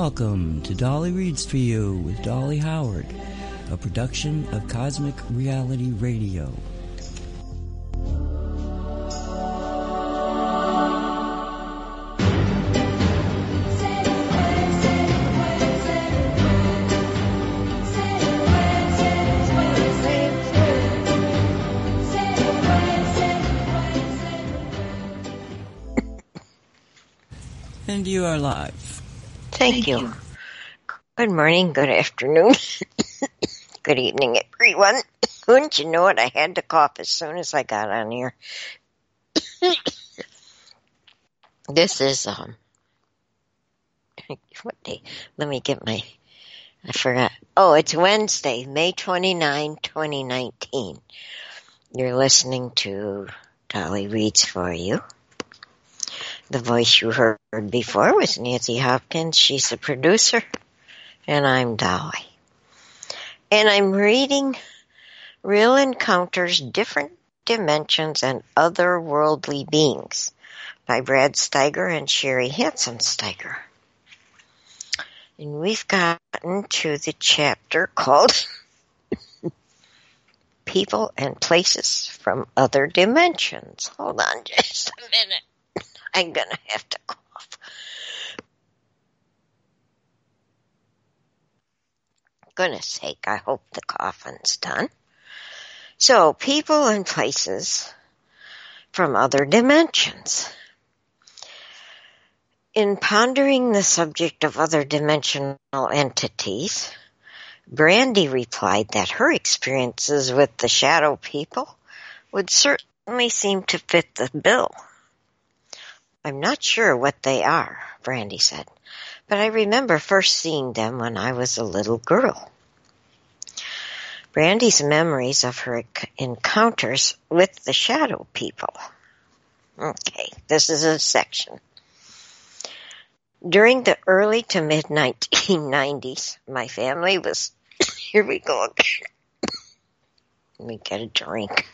Welcome to Dolly Reads for You with Dolly Howard, a production of Cosmic Reality Radio. And you are live. Thank you. Good morning, good afternoon, good evening, everyone. Wouldn't you know it, I had to cough as soon as I got on here. This is, what day? Let me get I forgot. Oh, it's Wednesday, May 29, 2019. You're listening to Dolly Reads for You. The voice you heard before was Nancy Hopkins. She's the producer, and I'm Dolly. And I'm reading Real Encounters, Different Dimensions, and Otherworldly Beings by Brad Steiger and Sherry Hansen Steiger. And we've gotten to the chapter called People and Places from Other Dimensions. Hold on just a minute. I'm going to have to cough. Goodness sake, I hope the coughing's done. So, people and places from other dimensions. In pondering the subject of other dimensional entities, Brandy replied that her experiences with the shadow people would certainly seem to fit the bill. I'm not sure what they are, Brandy said, but I remember first seeing them when I was a little girl. Brandy's memories of her encounters with the shadow people. Okay, this is a section. During the early to mid-1990s, my family was... Here we go again. Let me get a drink.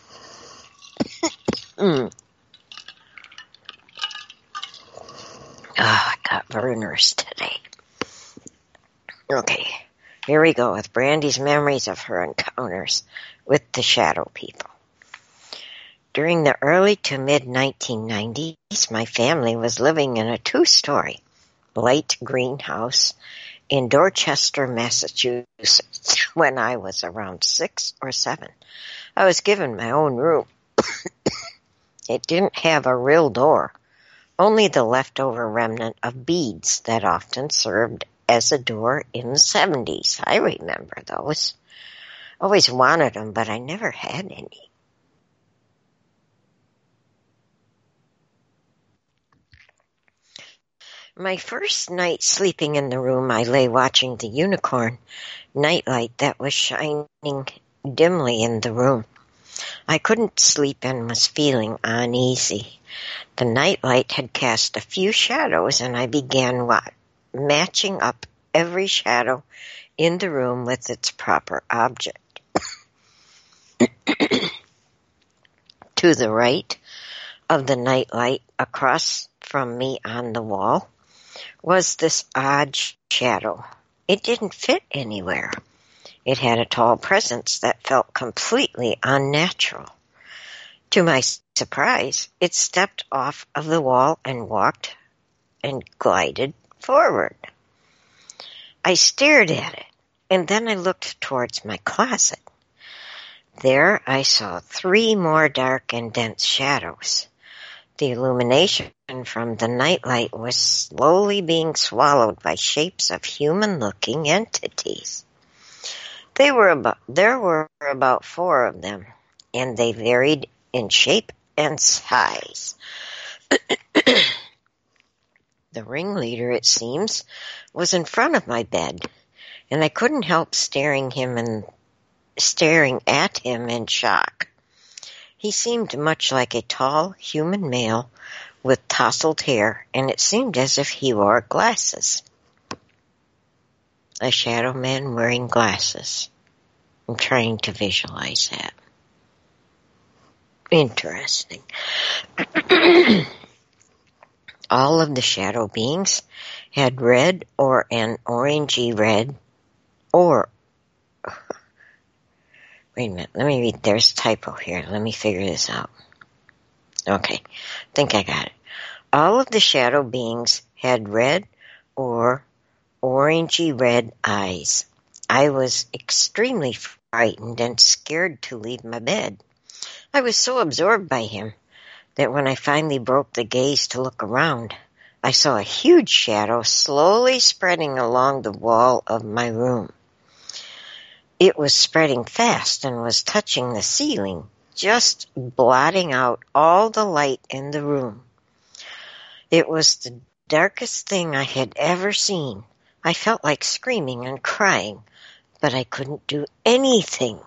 Oh, I got Verner's today. Okay, here we go with Brandy's memories of her encounters with the shadow people. During the early to mid-1990s, my family was living in a 2-story, light green house in Dorchester, Massachusetts, when I was around 6 or 7. I was given my own room. It didn't have a real door. Only the leftover remnant of beads that often served as a door in the 70s. I remember those. Always wanted them, but I never had any. My first night sleeping in the room, I lay watching the unicorn nightlight that was shining dimly in the room. I couldn't sleep and was feeling uneasy. The nightlight had cast a few shadows, and I began matching up every shadow in the room with its proper object. To the right of the nightlight, across from me on the wall, was this odd shadow. It didn't fit anywhere. It had a tall presence that felt completely unnatural. To my surprise, it stepped off of the wall and walked and glided forward. I stared at it, and then I looked towards my closet. There I saw 3 more dark and dense shadows. The illumination from the nightlight was slowly being swallowed by shapes of human-looking entities. There were about 4 of them, and they varied in shape and size. The ringleader, it seems, was in front of my bed, and I couldn't help staring at him in shock. He seemed much like a tall human male with tousled hair, and it seemed as if he wore glasses. A shadow man wearing glasses. I'm trying to visualize that. Interesting. All of the shadow beings had red or an orangey red or... Wait a minute, let me read. There's a typo here. Let me figure this out. Okay, think I got it. All of the shadow beings had red or orangey red eyes. I was extremely frightened and scared to leave my bed. I was so absorbed by him that when I finally broke the gaze to look around, I saw a huge shadow slowly spreading along the wall of my room. It was spreading fast and was touching the ceiling, just blotting out all the light in the room. It was the darkest thing I had ever seen. I felt like screaming and crying, but I couldn't do anything.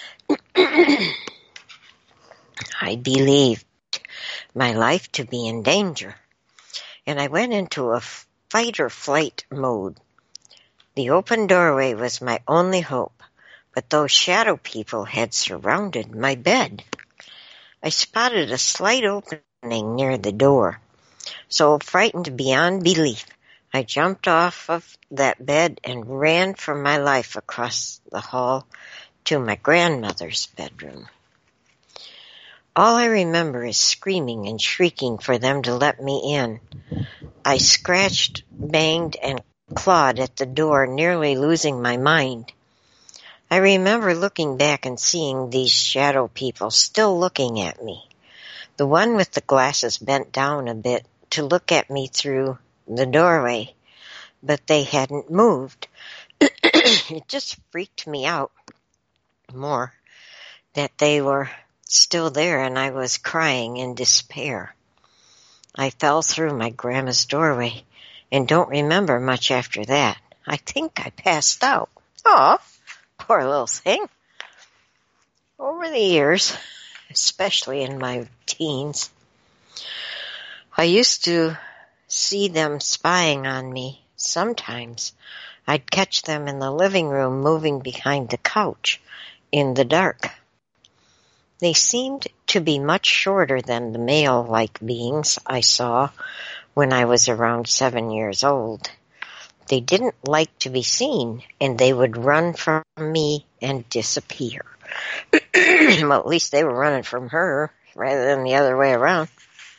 I believed my life to be in danger, and I went into a fight or flight mode. The open doorway was my only hope, but those shadow people had surrounded my bed. I spotted a slight opening near the door. So frightened beyond belief, I jumped off of that bed and ran for my life across the hall to my grandmother's bedroom. All I remember is screaming and shrieking for them to let me in. I scratched, banged, and clawed at the door, nearly losing my mind. I remember looking back and seeing these shadow people still looking at me. The one with the glasses bent down a bit to look at me through the doorway, but they hadn't moved. It just freaked me out more that they were still there and I was crying in despair. I fell through my grandma's doorway and don't remember much after that. I think I passed out. Oh, poor little thing. Over the years, especially in my teens, I used to see them spying on me. Sometimes I'd catch them in the living room moving behind the couch in the dark. They seemed to be much shorter than the male-like beings I saw when I was around 7 years old. They didn't like to be seen, and they would run from me and disappear. Well, at least they were running from her rather than the other way around.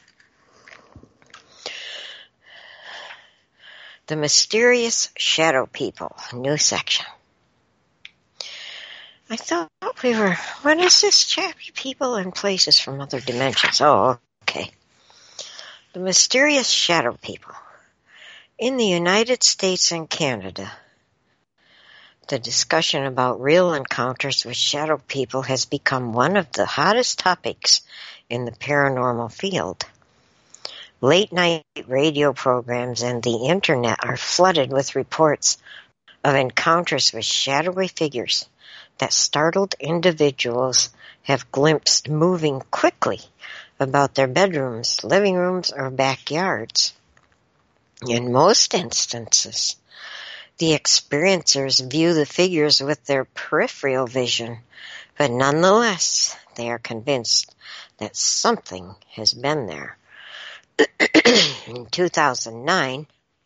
The Mysterious Shadow People, new section. I thought what is this? Chappy people and places from other dimensions. Oh, okay. The Mysterious Shadow People. In the United States and Canada, the discussion about real encounters with shadow people has become one of the hottest topics in the paranormal field. Late-night radio programs and the internet are flooded with reports of encounters with shadowy figures that startled individuals have glimpsed moving quickly about their bedrooms, living rooms, or backyards. In most instances, the experiencers view the figures with their peripheral vision, but nonetheless, they are convinced that something has been there. In 2009,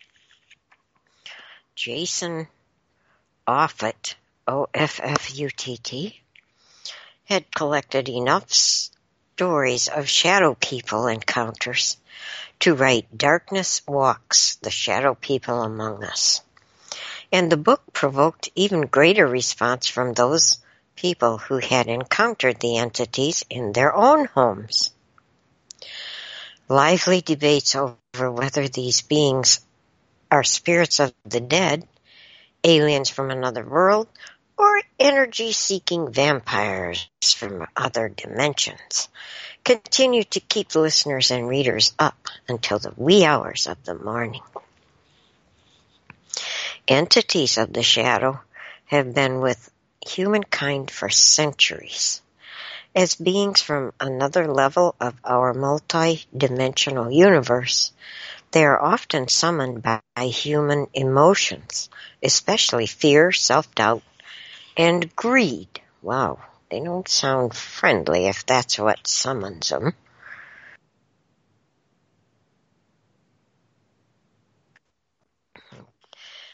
Jason Offutt, O-F-F-U-T-T, had collected enough stories of shadow people encounters to write Darkness Walks, the Shadow People Among Us. And the book provoked even greater response from those people who had encountered the entities in their own homes. Lively debates over whether these beings are spirits of the dead, aliens from another world, or energy-seeking vampires from other dimensions continue to keep listeners and readers up until the wee hours of the morning. Entities of the shadow have been with humankind for centuries. As beings from another level of our multi-dimensional universe, they are often summoned by human emotions, especially fear, self-doubt, and greed. Wow, they don't sound friendly if that's what summons them.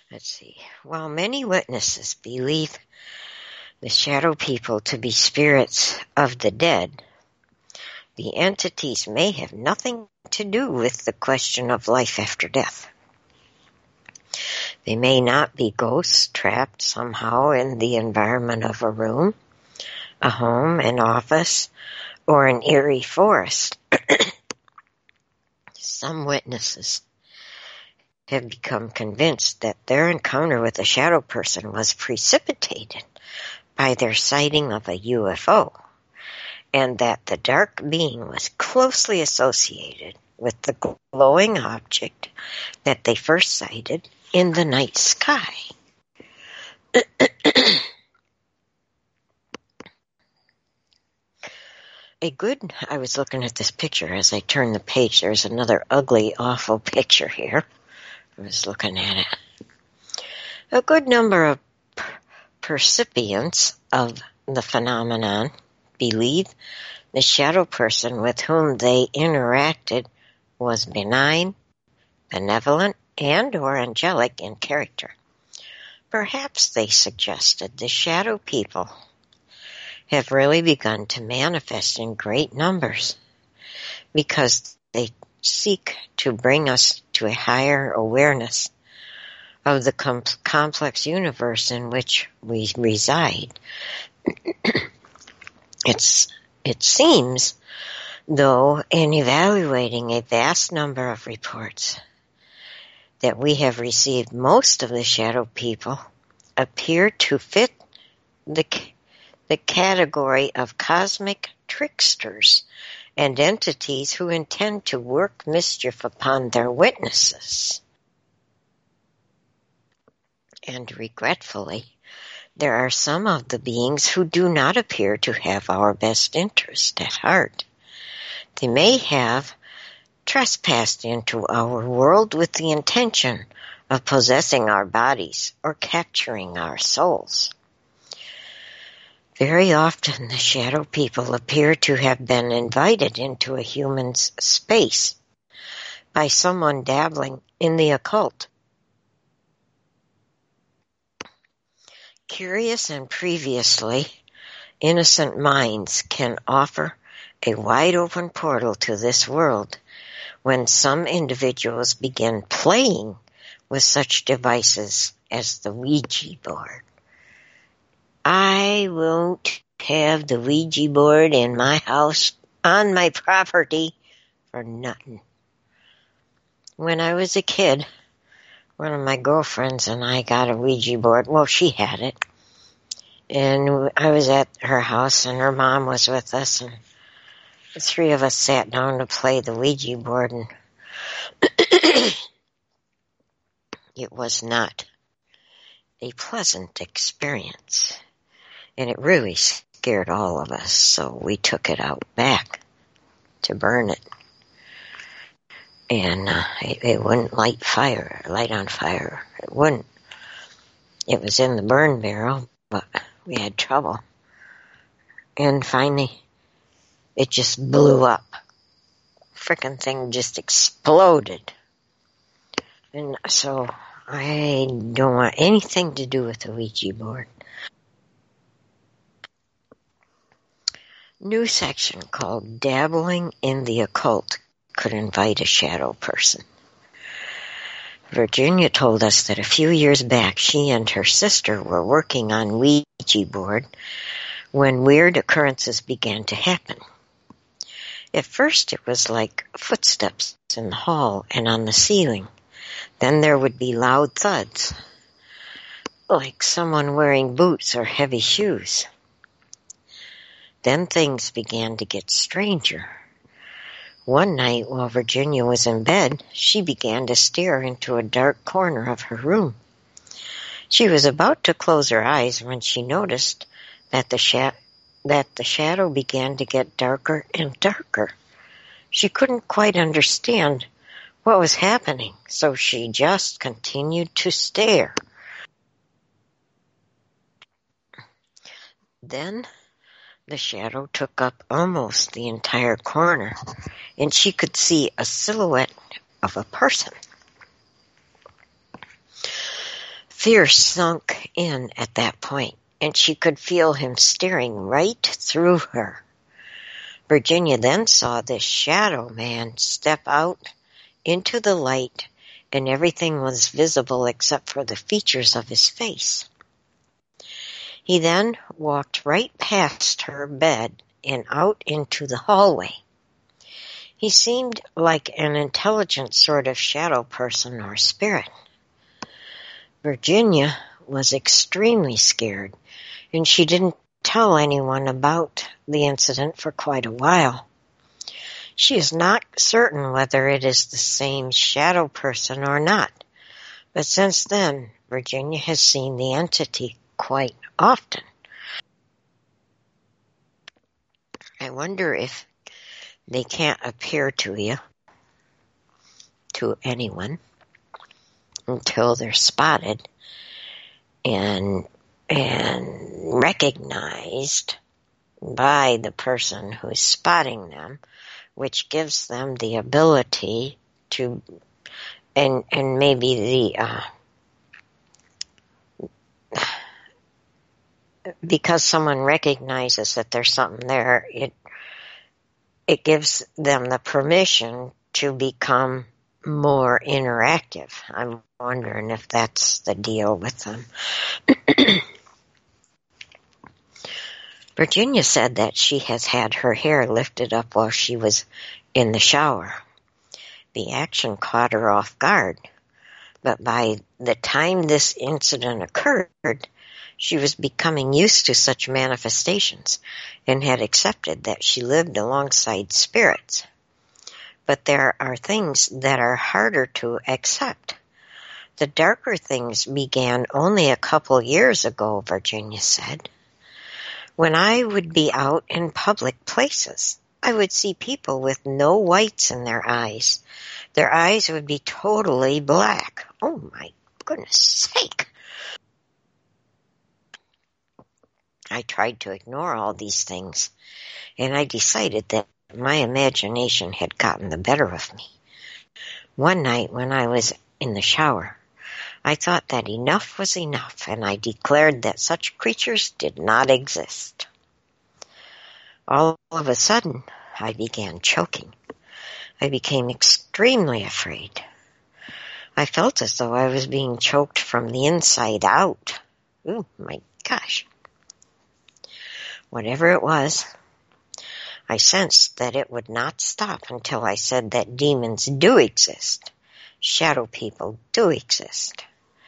Let's see. While many witnesses believe the shadow people to be spirits of the dead, the entities may have nothing to do with the question of life after death. They may not be ghosts trapped somehow in the environment of a room, a home, an office, or an eerie forest. Some witnesses have become convinced that their encounter with a shadow person was precipitated by their sighting of a UFO, and that the dark being was closely associated with the glowing object that they first sighted in the night sky. I was looking at this picture as I turned the page. There's another ugly, awful picture here. I was looking at it. A good number of percipients of the phenomenon believe the shadow person with whom they interacted was benign, benevolent, and or angelic in character. Perhaps they suggested the shadow people have really begun to manifest in great numbers because they seek to bring us to a higher awareness of the complex universe in which we reside. It seems, though, in evaluating a vast number of reports that we have received, most of the shadow people appear to fit the category of cosmic tricksters and entities who intend to work mischief upon their witnesses. And regretfully, there are some of the beings who do not appear to have our best interest at heart. They may have trespassed into our world with the intention of possessing our bodies or capturing our souls. Very often the shadow people appear to have been invited into a human's space by someone dabbling in the occult. Curious and previously innocent minds can offer a wide-open portal to this world when some individuals begin playing with such devices as the Ouija board. I won't have the Ouija board in my house, on my property, for nothing. When I was a kid, one of my girlfriends and I got a Ouija board. Well, she had it. And I was at her house and her mom was with us, and the three of us sat down to play the Ouija board, and it was not a pleasant experience. And it really scared all of us, so we took it out back to burn it. And it wouldn't light on fire. It wouldn't. It was in the burn barrel, but we had trouble. And finally, it just blew up. Frickin' thing just exploded. And so I don't want anything to do with the Ouija board. New section called Dabbling in the Occult could invite a shadow person. Virginia told us that a few years back she and her sister were working on Ouija board when weird occurrences began to happen. At first it was like footsteps in the hall and on the ceiling. Then there would be loud thuds, like someone wearing boots or heavy shoes. Then things began to get stranger. One night while Virginia was in bed, she began to stare into a dark corner of her room. She was about to close her eyes when she noticed that the shadow began to get darker and darker. She couldn't quite understand what was happening, so she just continued to stare. Then the shadow took up almost the entire corner, and she could see a silhouette of a person. Fear sunk in at that point, and she could feel him staring right through her. Virginia then saw this shadow man step out into the light, and everything was visible except for the features of his face. He then walked right past her bed and out into the hallway. He seemed like an intelligent sort of shadow person or spirit. Virginia was extremely scared, and she didn't tell anyone about the incident for quite a while. She is not certain whether it is the same shadow person or not, but since then, Virginia has seen the entity quite often. I wonder if they can't appear to you, to anyone, until they're spotted and recognized by the person who's spotting them, which gives them the ability to, and maybe because someone recognizes that there's something there, it gives them the permission to become more interactive. I'm wondering if that's the deal with them. Virginia said that she has had her hair lifted up while she was in the shower. The action caught her off guard, but by the time this incident occurred, she was becoming used to such manifestations and had accepted that she lived alongside spirits. But there are things that are harder to accept. The darker things began only a couple years ago, Virginia said. When I would be out in public places, I would see people with no whites in their eyes. Their eyes would be totally black. Oh my goodness sake! I tried to ignore all these things, and I decided that my imagination had gotten the better of me. One night when I was in the shower, I thought that enough was enough, and I declared that such creatures did not exist. All of a sudden, I began choking. I became extremely afraid. I felt as though I was being choked from the inside out. Oh my gosh. Whatever it was, I sensed that it would not stop until I said that demons do exist. Shadow people do exist.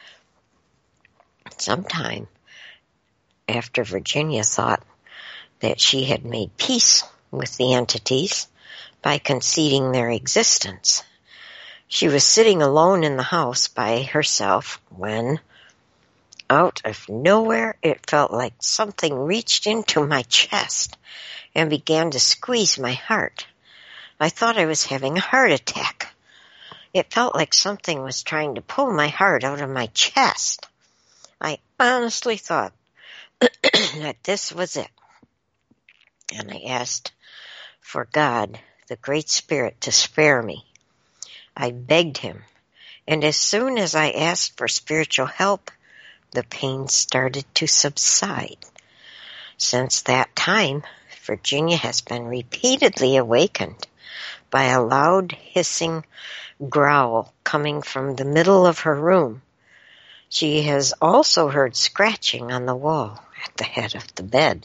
Sometime after Virginia thought that she had made peace with the entities by conceding their existence, she was sitting alone in the house by herself when, out of nowhere, it felt like something reached into my chest and began to squeeze my heart. I thought I was having a heart attack. It felt like something was trying to pull my heart out of my chest. I honestly thought that this was it. And I asked for God, the Great Spirit, to spare me. I begged him, and as soon as I asked for spiritual help, the pain started to subside. Since that time, Virginia has been repeatedly awakened by a loud hissing growl coming from the middle of her room. She has also heard scratching on the wall at the head of the bed.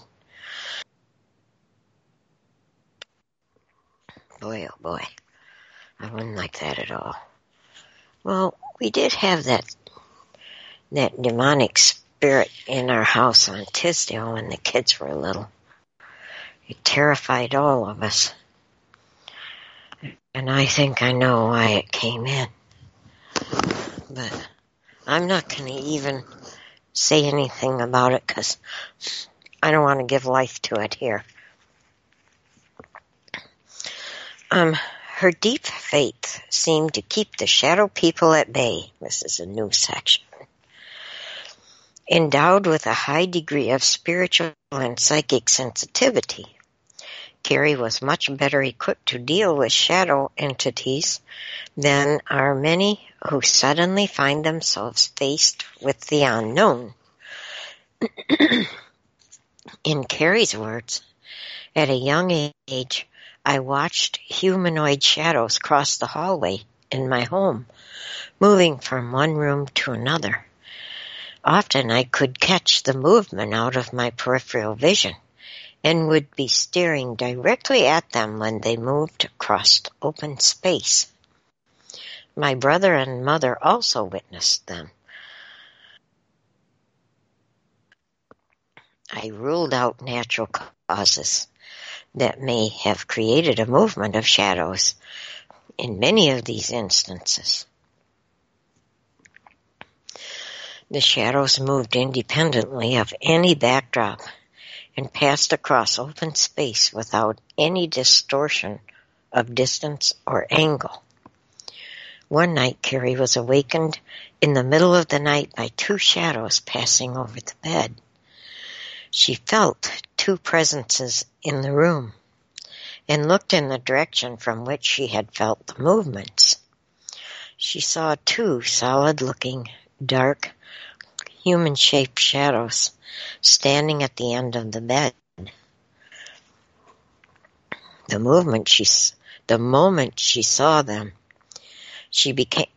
Boy, oh boy, I wouldn't like that at all. Well, we did have that demonic spirit in our house on Tisdale when the kids were little. It terrified all of us. And I think I know why it came in. But I'm not going to even say anything about it because I don't want to give life to it here. Her deep faith seemed to keep the shadow people at bay. This is a new section. Endowed with a high degree of spiritual and psychic sensitivity, Carrie was much better equipped to deal with shadow entities than are many who suddenly find themselves faced with the unknown. In Carrie's words, at a young age, I watched humanoid shadows cross the hallway in my home, moving from one room to another. Often I could catch the movement out of my peripheral vision and would be staring directly at them when they moved across open space. My brother and mother also witnessed them. I ruled out natural causes that may have created a movement of shadows in many of these instances. The shadows moved independently of any backdrop and passed across open space without any distortion of distance or angle. One night, Carrie was awakened in the middle of the night by two shadows passing over the bed. She felt two presences in the room and looked in the direction from which she had felt the movements. She saw two solid-looking, dark, human-shaped shadows standing at the end of the bed. The moment she saw them, she became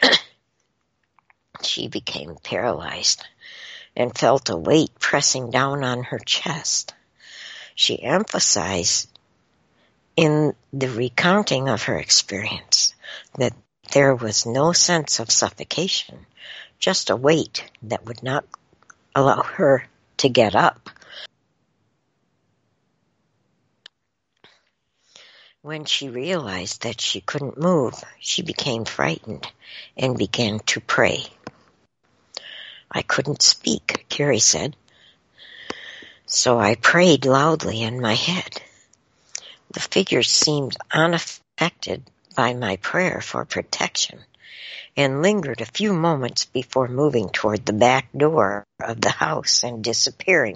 paralyzed and felt a weight pressing down on her chest. She emphasized in the recounting of her experience that there was no sense of suffocation, just a weight that would not allow her to get up. When she realized that she couldn't move, she became frightened and began to pray. I couldn't speak, Carrie said, so I prayed loudly in my head. The figures seemed unaffected by my prayer for protection and lingered a few moments before moving toward the back door of the house and disappearing.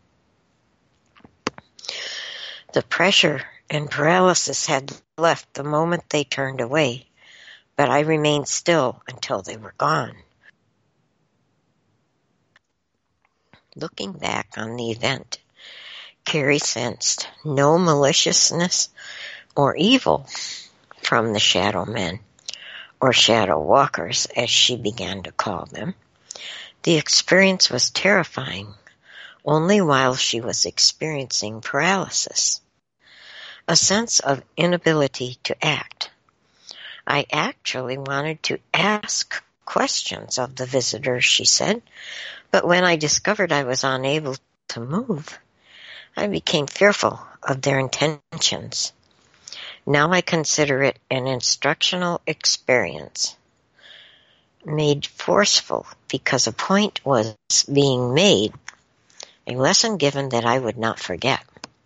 The pressure and paralysis had left the moment they turned away, but I remained still until they were gone. Looking back on the event, Carrie sensed no maliciousness or evil from the shadow men, or shadow walkers, as she began to call them. The experience was terrifying, only while she was experiencing paralysis, a sense of inability to act. I actually wanted to ask questions of the visitors, she said, but when I discovered I was unable to move, I became fearful of their intentions. Now I consider it an instructional experience, made forceful because a point was being made, a lesson given that I would not forget.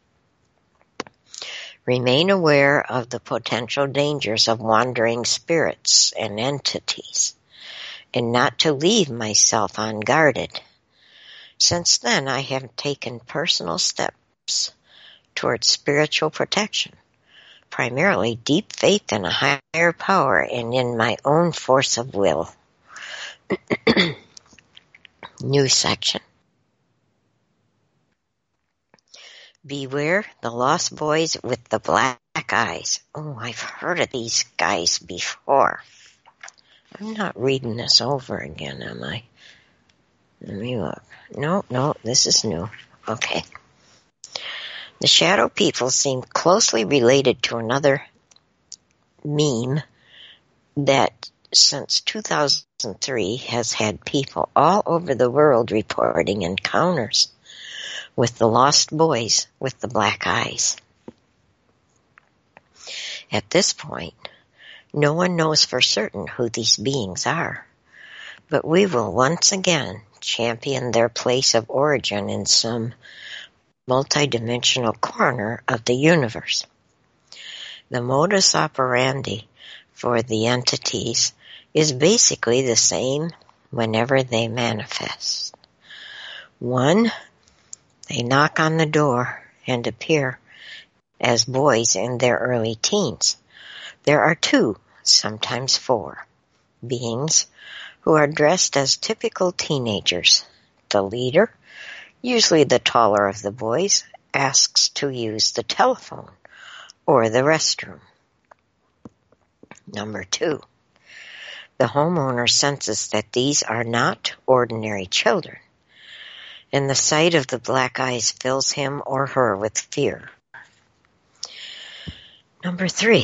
Remain aware of the potential dangers of wandering spirits and entities, and not to leave myself unguarded. Since then, I have taken personal steps towards spiritual protection, primarily deep faith in a higher power and in my own force of will. New section. Beware the lost boys with the black eyes. Oh, I've heard of these guys before. I'm not reading this over again, am I? Let me look. No, this is new. Okay. The shadow people seem closely related to another meme that since 2003 has had people all over the world reporting encounters with the lost boys with the black eyes. At this point, no one knows for certain who these beings are, but we will once again champion their place of origin in some multidimensional corner of the universe. The modus operandi for the entities is basically the same whenever they manifest. 1, they knock on the door and appear as boys in their early teens. There are 2, sometimes 4, beings who are dressed as typical teenagers. The leader, usually the taller of the boys, asks to use the telephone or the restroom. Number 2. The homeowner senses that these are not ordinary children, and the sight of the black eyes fills him or her with fear. Number 3.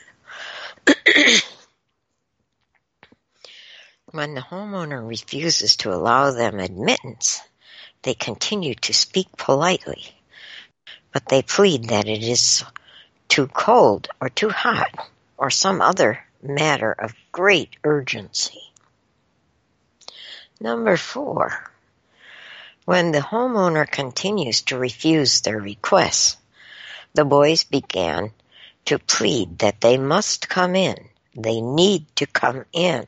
When the homeowner refuses to allow them admittance, they continue to speak politely, but they plead that it is too cold or too hot or some other matter of great urgency. Number 4. When the homeowner continues to refuse their requests, the boys began to plead that they must come in. They need to come in.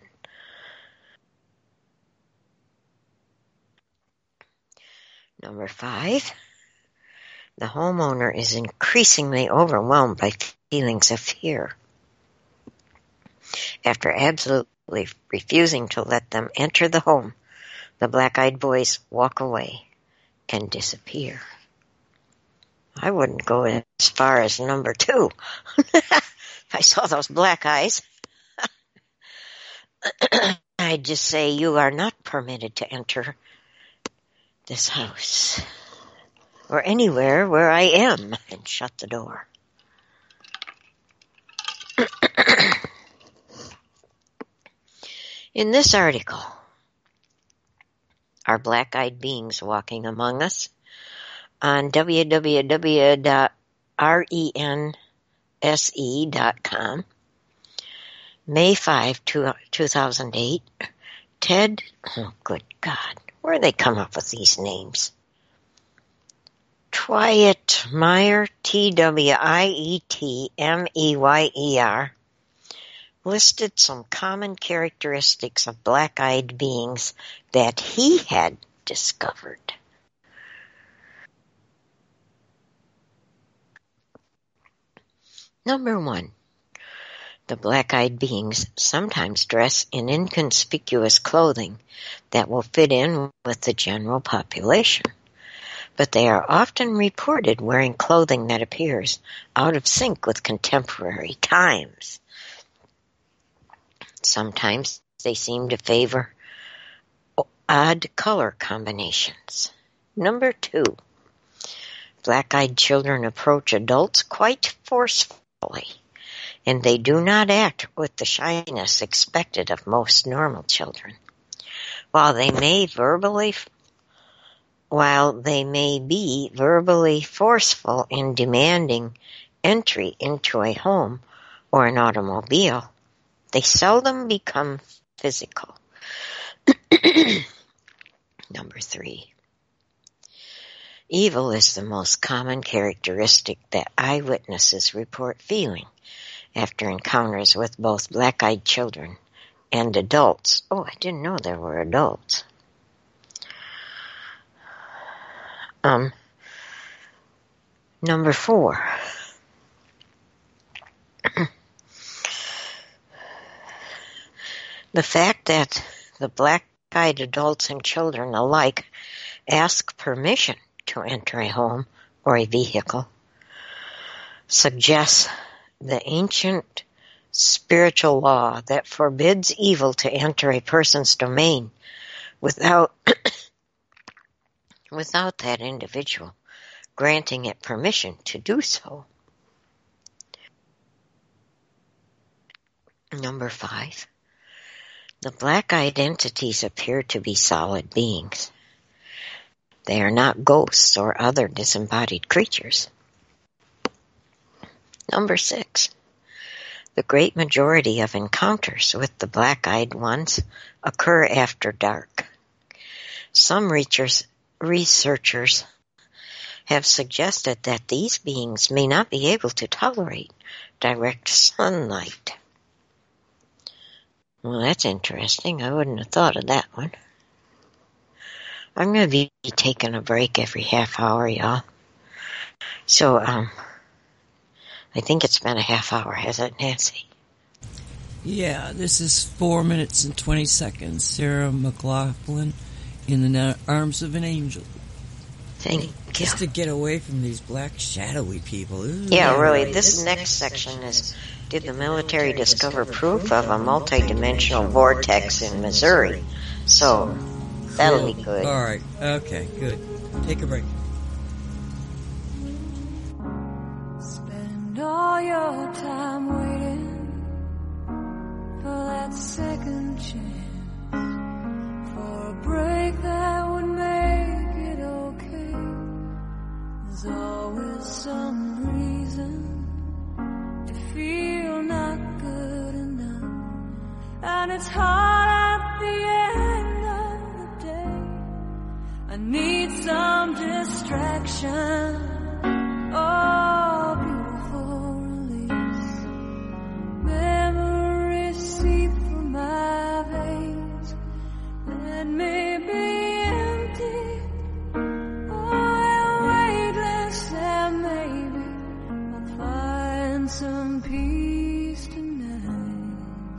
Number 5. The homeowner is increasingly overwhelmed by feelings of fear. After absolutely refusing to let them enter the home, the black-eyed boys walk away and disappear. I wouldn't go as far as number 2. If I saw those black eyes, I'd just say, you are not permitted to enter this house or anywhere where I am, and shut the door. In this article, are black-eyed beings walking among us? On www.rense.com, May 5, 2008, Ted, oh good God, where do they come up with these names? Twietmeyer, Twietmeyer, listed some common characteristics of black-eyed beings that he had discovered. Number 1. The black-eyed beings sometimes dress in inconspicuous clothing that will fit in with the general population, but they are often reported wearing clothing that appears out of sync with contemporary times. Sometimes they seem to favor odd color combinations. Number 2. Black-eyed children approach adults quite forcefully, and they do not act with the shyness expected of most normal children. While they may be verbally forceful in demanding entry into a home or an automobile, they seldom become physical. Number 3. Evil is the most common characteristic that eyewitnesses report feeling after encounters with both black-eyed children and adults. Oh, I didn't know there were adults. Number 4. The fact that the black-eyed adults and children alike ask permission to enter a home or a vehicle suggests the ancient spiritual law that forbids evil to enter a person's domain without that individual granting it permission to do so. Number 5. The black-eyed entities appear to be solid beings. They are not ghosts or other disembodied creatures. Number 6. The great majority of encounters with the black-eyed ones occur after dark. Some researchers have suggested that these beings may not be able to tolerate direct sunlight. Well, that's interesting. I wouldn't have thought of that one. I'm going to be taking a break every half hour, y'all. So, I think it's been a half hour, hasn't it, Nancy? Yeah, this is 4 minutes and 20 seconds. Sarah McLaughlin, In the Arms of an Angel. Thank you. Just to get away from these black, shadowy people. Yeah, really. This next section is, did the military discover proof of a multidimensional vortex in Missouri? So, that'll be good. All right. Okay, good. Take a break. Spend all your time waiting for that second chance, for a break that would make it okay. There's always some reason to feel not good enough, and it's hard at the end of the day. I need some distraction. Oh, beautiful release. Memories seep from my veins. Let me be empty. Oh, weightless, and maybe I'll find some peace tonight.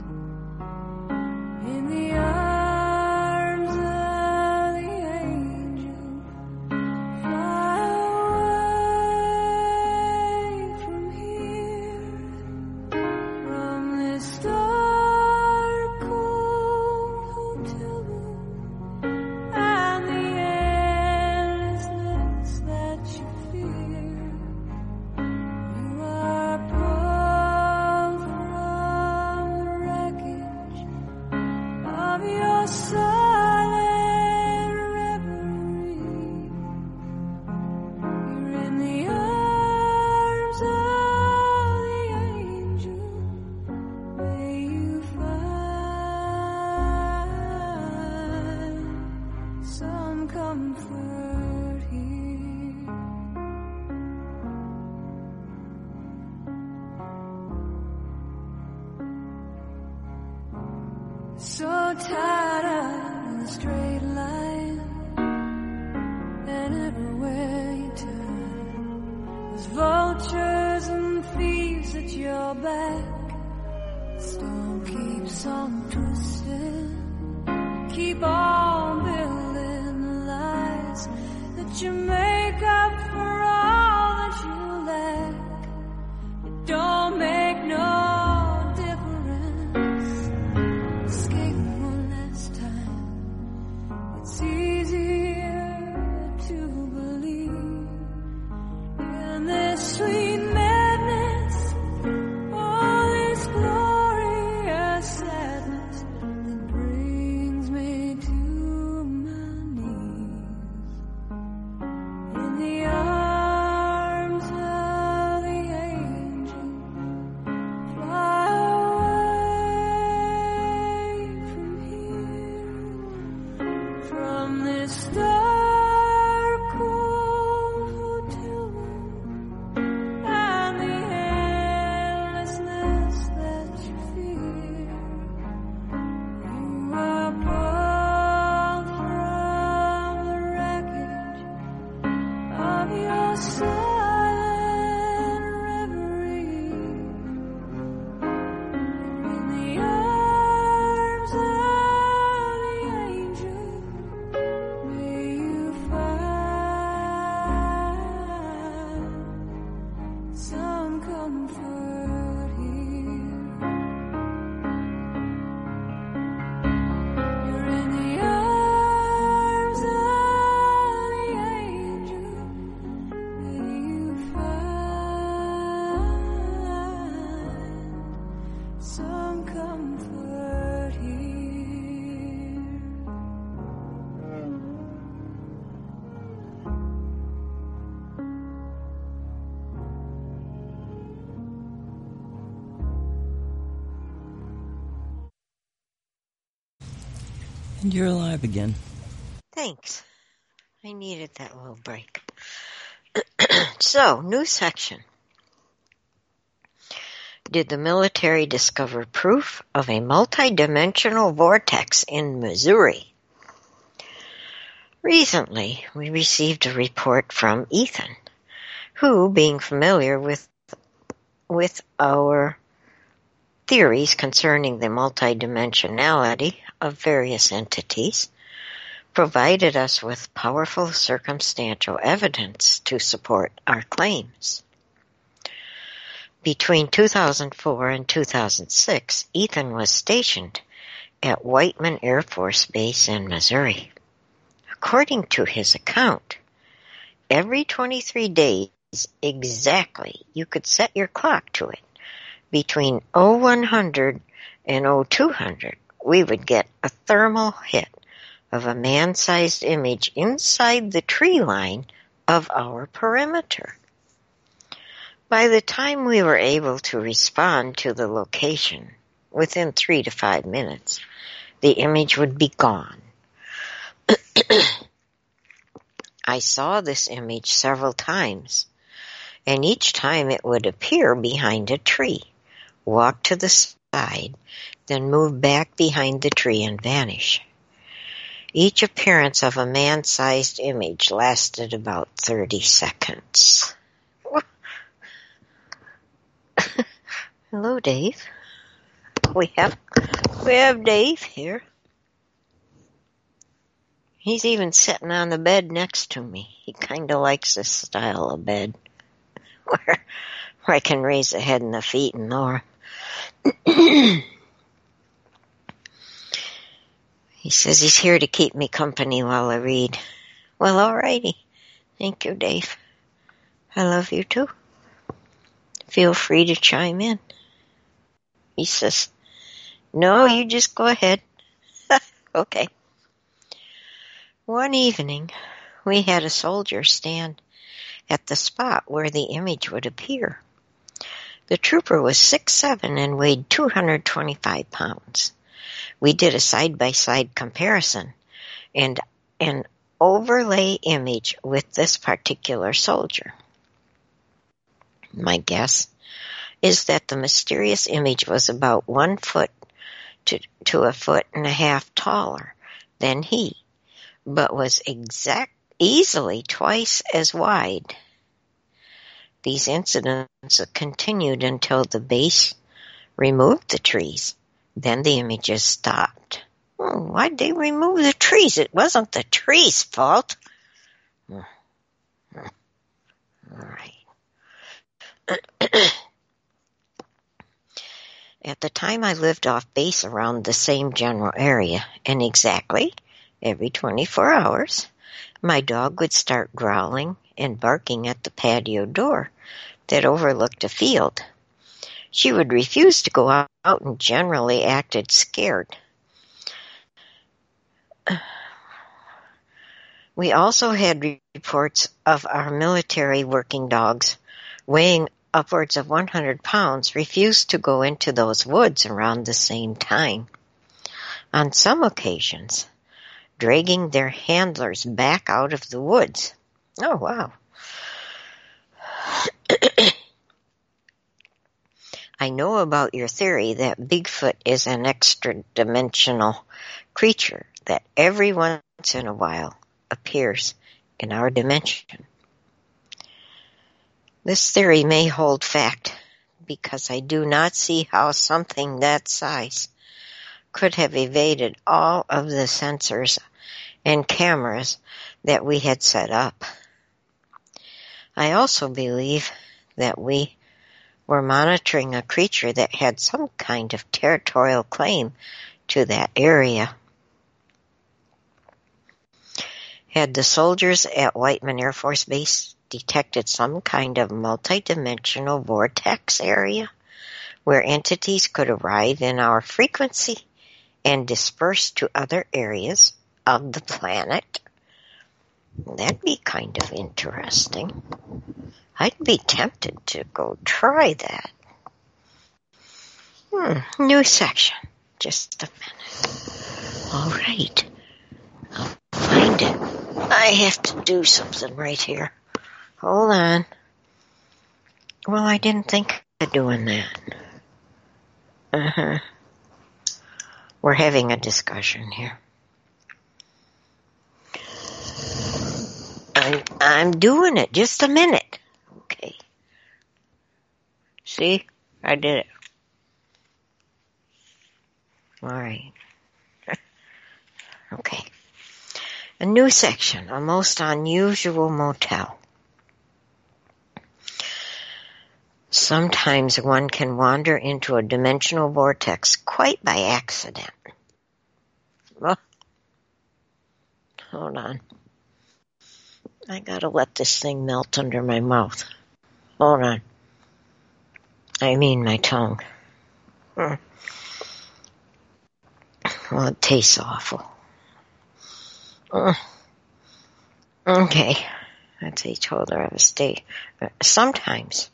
In the arms of the angel, fly away from here, from this dark, cold hotel room, and the endlessness that you fear. You are pulled from the wreckage of your silent reverie. You're in the arms of the angel. May you find some comfort here. So tired of the straight line, and everywhere you turn, there's vultures and thieves at your back. The storm keeps on twisting. Keep on building the lies that you make up for all that you lack. It don't make no difference. Escape one last time. It's easier to believe in this sweet madness, all this glorious sadness that brings me to my knees. In the arms of the angel, fly away from here, from this dark, cold hotel room, and the endlessness that you fear. You are pulled from the wreckage of your silent reverie. In the arms of the angel, may you find some comfort here. You're in the arms of the angel. May you find some comfort here. And you're alive again. Thanks. I needed that little break. So, new section. Did the military discover proof of a multidimensional vortex in Missouri? Recently, we received a report from Ethan, who, being familiar with with our theories concerning the multidimensionality of various entities, provided us with powerful circumstantial evidence to support our claims. Between 2004 and 2006, Ethan was stationed at Whiteman Air Force Base in Missouri. According to his account, every 23 days exactly, you could set your clock to it. Between 0100 and 0200, we would get a thermal hit of a man-sized image inside the tree line of our perimeter. By the time we were able to respond to the location, within 3 to 5 minutes, the image would be gone. I saw this image several times, and each time it would appear behind a tree, walk to the side, then move back behind the tree and vanish. Each appearance of a man-sized image lasted about 30 seconds. Hello, Dave. We have Dave here. He's even sitting on the bed next to me. He kind of likes this style of bed, where I can raise the head and the feet and lower. He says he's here to keep me company while I read. Well, alrighty. Thank you, Dave. I love you too. Feel free to chime in. He says, no, you just go ahead. Okay. One evening, we had a soldier stand at the spot where the image would appear. The trooper was 6'7" and weighed 225 pounds. We did a side-by-side comparison and an overlay image with this particular soldier. My guess is that the mysterious image was about 1 foot to 1.5 feet taller than he, but was easily twice as wide. These incidents continued until the base removed the trees. Then the images stopped. Why'd they remove the trees? It wasn't the trees' fault. All right. At the time, I lived off base around the same general area, and exactly every 24 hours, my dog would start growling and barking at the patio door that overlooked a field. She would refuse to go out and generally acted scared. We also had reports of our military working dogs weighing upwards of 100 pounds refused to go into those woods around the same time. On some occasions, dragging their handlers back out of the woods. Oh, wow. I know about your theory that Bigfoot is an extra-dimensional creature that every once in a while appears in our dimension. This theory may hold fact because I do not see how something that size could have evaded all of the sensors and cameras that we had set up. I also believe that we were monitoring a creature that had some kind of territorial claim to that area. Had the soldiers at Whiteman Air Force Base detected some kind of multidimensional vortex area where entities could arrive in our frequency and disperse to other areas of the planet? That'd be kind of interesting. I'd be tempted to go try that. New section. Just a minute. All right. I'll find it. I have to do something right here. Hold on. Well, I didn't think of doing that. We're having a discussion here. I'm doing it. Just a minute. Okay. See? I did it. All right. Okay. A new section, a most unusual motel. Sometimes one can wander into a dimensional vortex quite by accident. Oh, hold on. I gotta let this thing melt under my mouth. Hold on. I mean my tongue. Well, it tastes awful. Okay. That's each holder of a state. Sometimes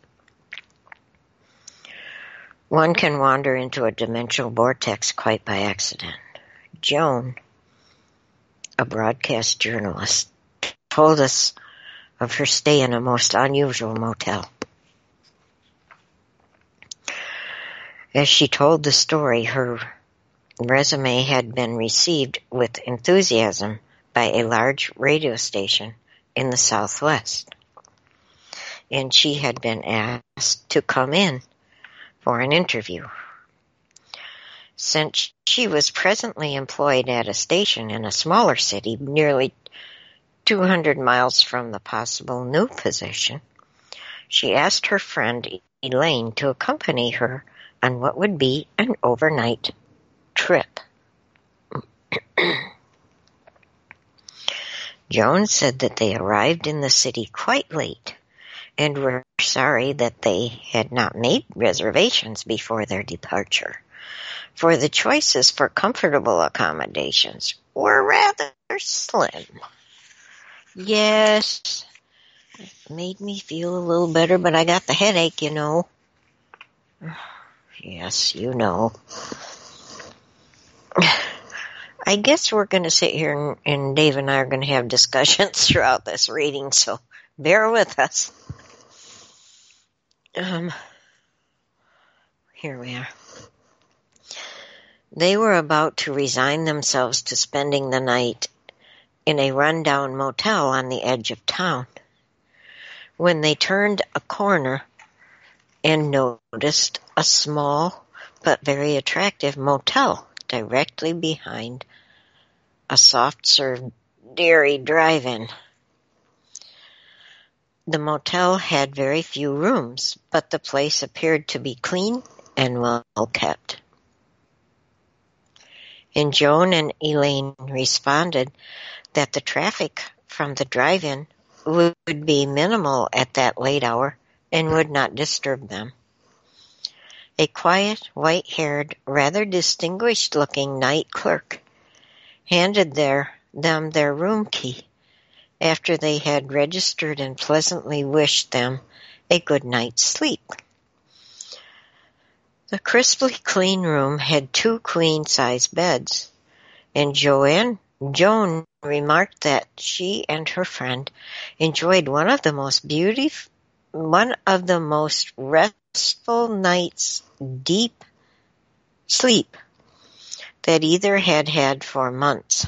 one can wander into a dimensional vortex quite by accident. Joan, a broadcast journalist, told us of her stay in a most unusual motel. As she told the story, her resume had been received with enthusiasm by a large radio station in the Southwest, and she had been asked to come in for an interview. Since she was presently employed at a station in a smaller city, nearly 200 miles from the possible new position, she asked her friend Elaine to accompany her on what would be an overnight trip. Joan said that they arrived in the city quite late and were sorry that they had not made reservations before their departure, for the choices for comfortable accommodations were rather slim. Yes, it made me feel a little better, but I got the headache, you know. Yes, you know. I guess we're going to sit here and Dave and I are going to have discussions throughout this reading, so bear with us. Here we are. They were about to resign themselves to spending the night in a rundown motel on the edge of town when they turned a corner and noticed a small but very attractive motel directly behind a soft-serve dairy drive-in. The motel had very few rooms, but the place appeared to be clean and well kept. And Joan and Elaine responded that the traffic from the drive-in would be minimal at that late hour and would not disturb them. A quiet, white-haired, rather distinguished-looking night clerk handed them their room key after they had registered and pleasantly wished them a good night's sleep. The crisply clean room had 2 queen-size beds, and Joan remarked that she and her friend enjoyed one of the most restful night's deep sleep that either had for months.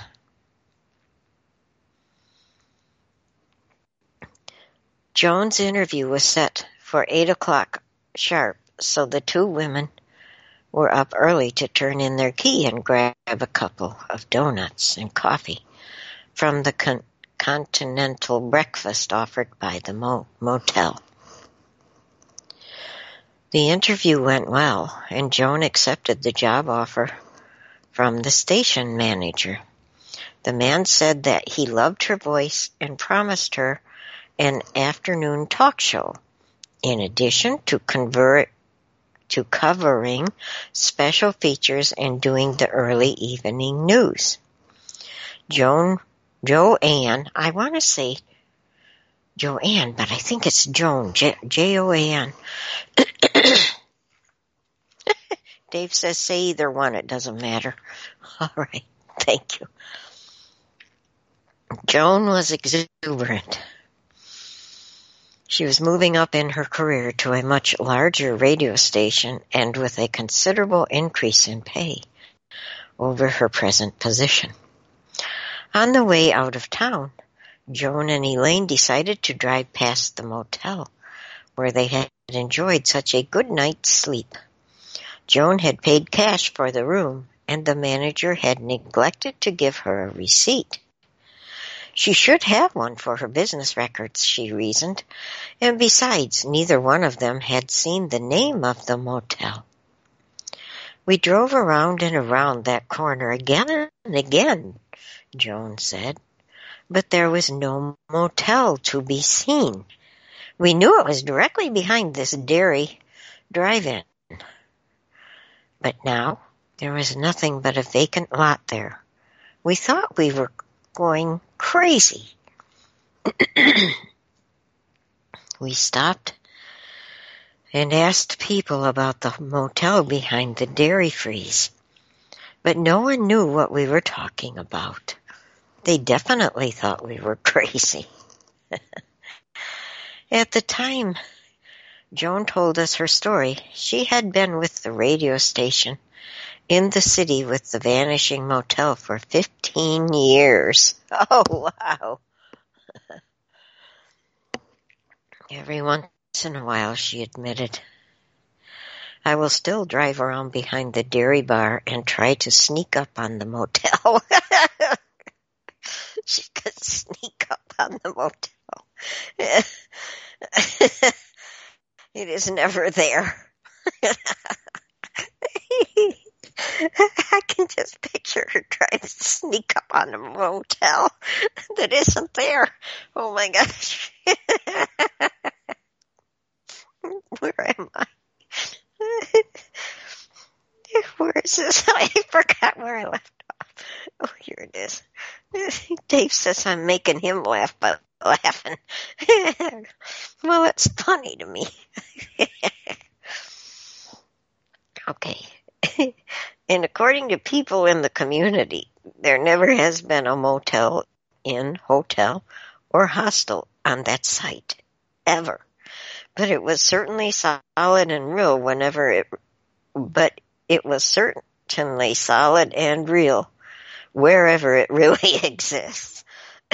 Joan's interview was set for 8 o'clock sharp, so the 2 women were up early to turn in their key and grab a couple of donuts and coffee from the continental breakfast offered by the motel. The interview went well, and Joan accepted the job offer from the station manager. The man said that he loved her voice and promised her an afternoon talk show, in addition to covering special features and doing the early evening news. Joanne, I want to say Joanne, but I think it's Joan, Joanne. Dave says say either one, it doesn't matter. All right, thank you. Joan was exuberant. She was moving up in her career to a much larger radio station and with a considerable increase in pay over her present position. On the way out of town, Joan and Elaine decided to drive past the motel where they had enjoyed such a good night's sleep. Joan had paid cash for the room, and the manager had neglected to give her a receipt. She should have one for her business records, she reasoned, and besides, neither one of them had seen the name of the motel. We drove around and around that corner again and again, Joan said, but there was no motel to be seen. We knew it was directly behind this dairy drive-in. But now there was nothing but a vacant lot there. We thought we were going crazy. We stopped and asked people about the motel behind the dairy freeze, but no one knew what we were talking about. They definitely thought we were crazy. At the time Joan told us her story, she had been with the radio station in the city with the Vanishing Motel for 15 years. Oh, wow. Every once in a while, she admitted, I will still drive around behind the dairy bar and try to sneak up on the motel. She could sneak up on the motel. It is never there. I can just picture her trying to sneak up on a motel that isn't there. Oh my gosh. Where am I? Where is this? I forgot where I left off. Oh, here it is. Dave says I'm making him laugh by laughing. Well, it's funny to me. Okay. And according to people in the community, there never has been a motel, inn, hotel, or hostel on that site, ever. But it was certainly solid and real wherever it really exists.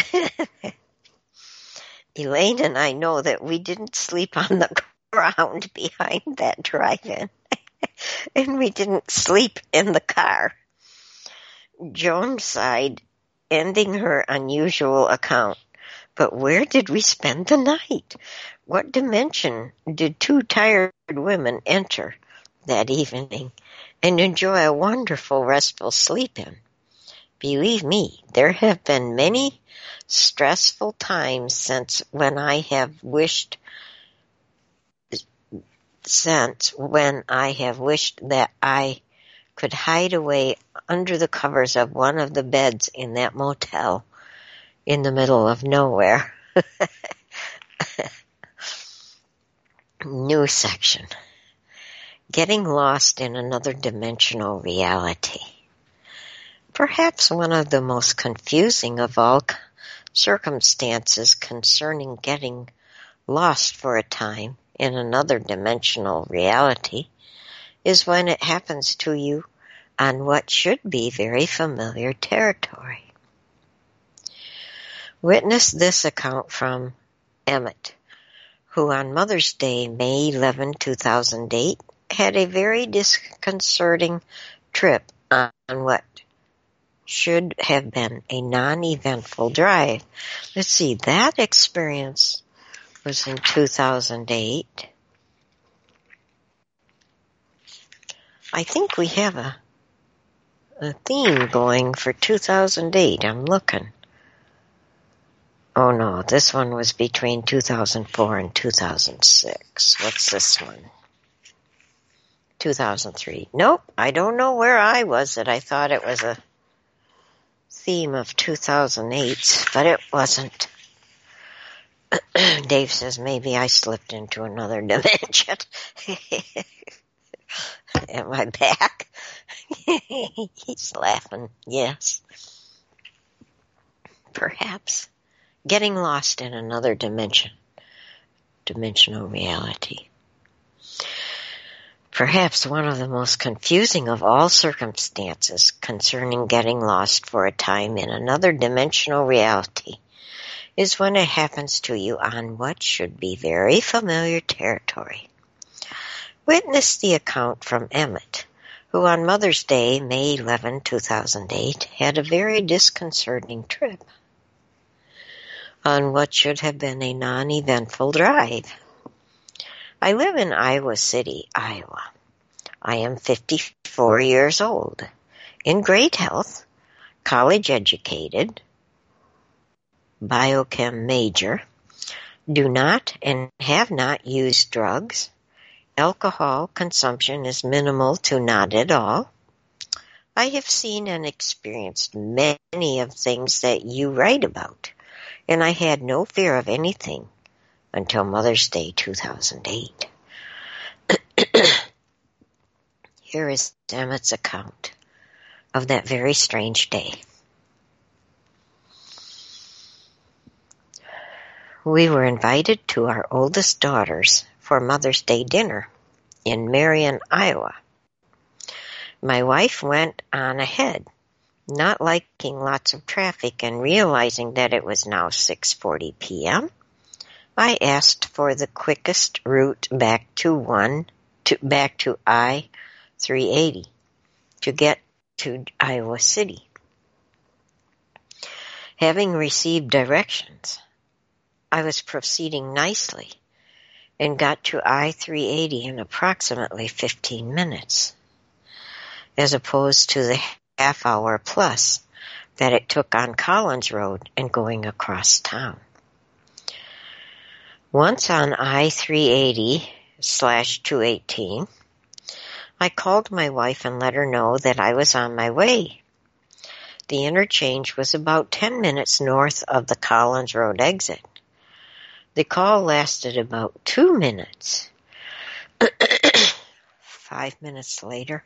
Elaine and I know that we didn't sleep on the ground behind that drive-in. And we didn't sleep in the car. Joan sighed, ending her unusual account. But where did we spend the night? What dimension did two tired women enter that evening and enjoy a wonderful, restful sleep in? Believe me, there have been many stressful times since when I have wished that I could hide away under the covers of one of the beds in that motel in the middle of nowhere. New section. Getting lost in another dimensional reality. Perhaps one of the most confusing of all circumstances concerning getting lost for a time in another dimensional reality is when it happens to you on what should be very familiar territory. Witness this account from Emmett, who on Mother's Day, May 11, 2008, had a very disconcerting trip on what should have been a non-eventful drive. Let's see, that experience was in 2008. I think we have a theme going for 2008. I'm looking. Oh no, this one was between 2004 and 2006. What's this one? 2003. Nope, I don't know where I was that I thought it was a theme of 2008, but it wasn't. Dave says maybe I slipped into another dimension. Am I back? He's laughing. Yes. Perhaps. Getting lost in another dimensional reality. Perhaps one of the most confusing of all circumstances concerning getting lost for a time in another dimensional reality is when it happens to you on what should be very familiar territory. Witness the account from Emmett, who on Mother's Day, May 11, 2008, had a very disconcerting trip on what should have been a non-eventful drive. I live in Iowa City, Iowa. I am 54 years old, in great health, college educated, biochem major, do not and have not used drugs. Alcohol consumption is minimal to not at all. I have seen and experienced many of things that you write about, and I had no fear of anything until Mother's Day 2008. Here is Emmett's account of that very strange day. We were invited to our oldest daughters for Mother's Day dinner in Marion, Iowa. My wife went on ahead, not liking lots of traffic and realizing that it was now 6:40 p.m. I asked for the quickest route back to I-380 to get to Iowa City. Having received directions, I was proceeding nicely and got to I-380 in approximately 15 minutes, as opposed to the half hour plus that it took on Collins Road and going across town. Once on I-380/218, I called my wife and let her know that I was on my way. The interchange was about 10 minutes north of the Collins Road exit. The call lasted about 2 minutes. 5 minutes later,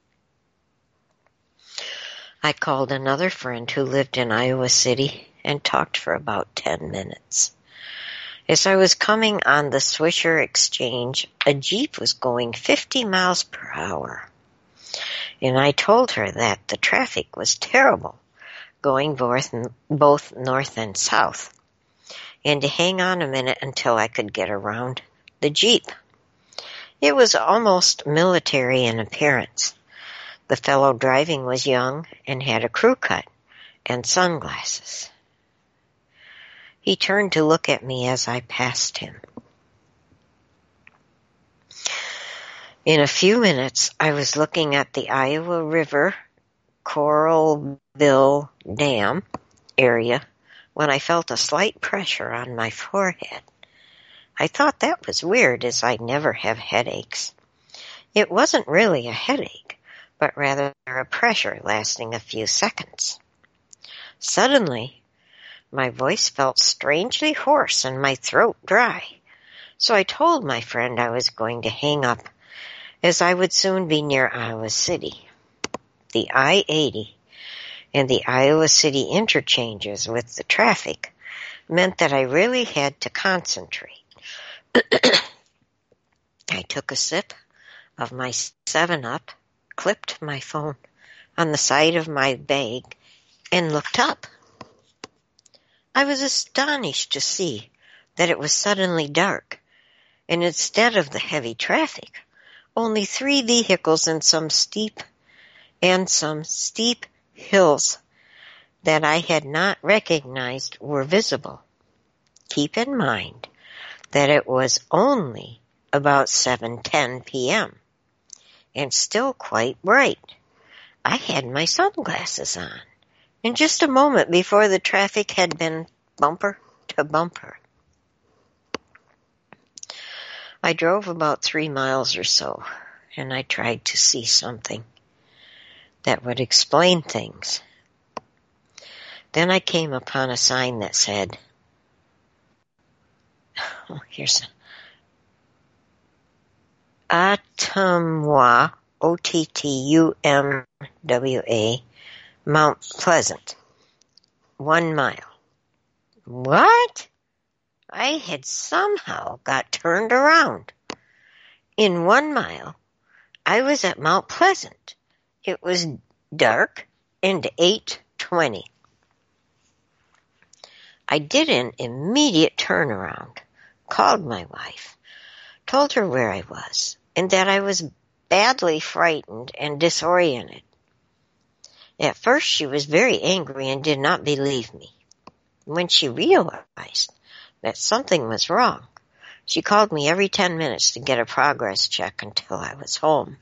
I called another friend who lived in Iowa City and talked for about 10 minutes. As I was coming on the Swisher Exchange, a Jeep was going 50 miles per hour. And I told her that the traffic was terrible, going both north and south, and to hang on a minute until I could get around the Jeep. It was almost military in appearance. The fellow driving was young and had a crew cut and sunglasses. He turned to look at me as I passed him. In a few minutes, I was looking at the Iowa River Coralville Dam area when I felt a slight pressure on my forehead. I thought that was weird, as I never have headaches. It wasn't really a headache, but rather a pressure lasting a few seconds. Suddenly, my voice felt strangely hoarse and my throat dry, so I told my friend I was going to hang up, as I would soon be near Iowa City. The I-80 and the Iowa City interchanges with the traffic meant that I really had to concentrate. I took a sip of my 7-Up, clipped my phone on the side of my bag, and looked up. I was astonished to see that it was suddenly dark, and instead of the heavy traffic, only 3 vehicles and some steep hills that I had not recognized were visible. Keep in mind that it was only about 7:10 p.m. and still quite bright. I had my sunglasses on, in just a moment before the traffic had been bumper to bumper. I drove about 3 miles or so, and I tried to see something that would explain things. Then I came upon a sign that said, Ottumwa, Ottumwa, Mount Pleasant, 1 mile. What? I had somehow got turned around. In 1 mile, I was at Mount Pleasant. It was dark and 8:20. I did an immediate turnaround, called my wife, told her where I was, and that I was badly frightened and disoriented. At first she was very angry and did not believe me. When she realized that something was wrong, she called me every 10 minutes to get a progress check until I was home.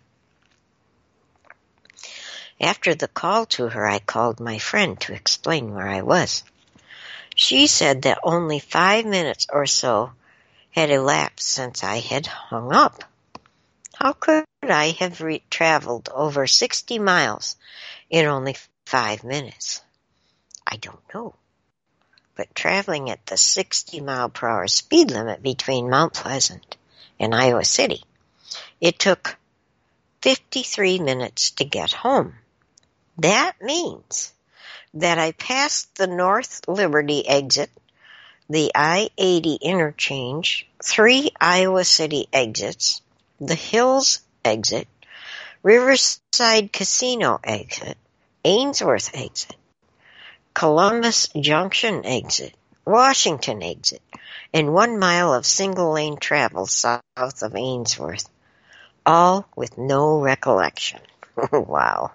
After the call to her, I called my friend to explain where I was. She said that only 5 minutes or so had elapsed since I had hung up. How could I have traveled over 60 miles in only 5 minutes? I don't know. But traveling at the 60-mile-per-hour speed limit between Mount Pleasant and Iowa City, it took 53 minutes to get home. That means that I passed the North Liberty exit, the I-80 interchange, 3 Iowa City exits, the Hills exit, Riverside Casino exit, Ainsworth exit, Columbus Junction exit, Washington exit, and 1 mile of single-lane travel south of Ainsworth, all with no recollection. Wow.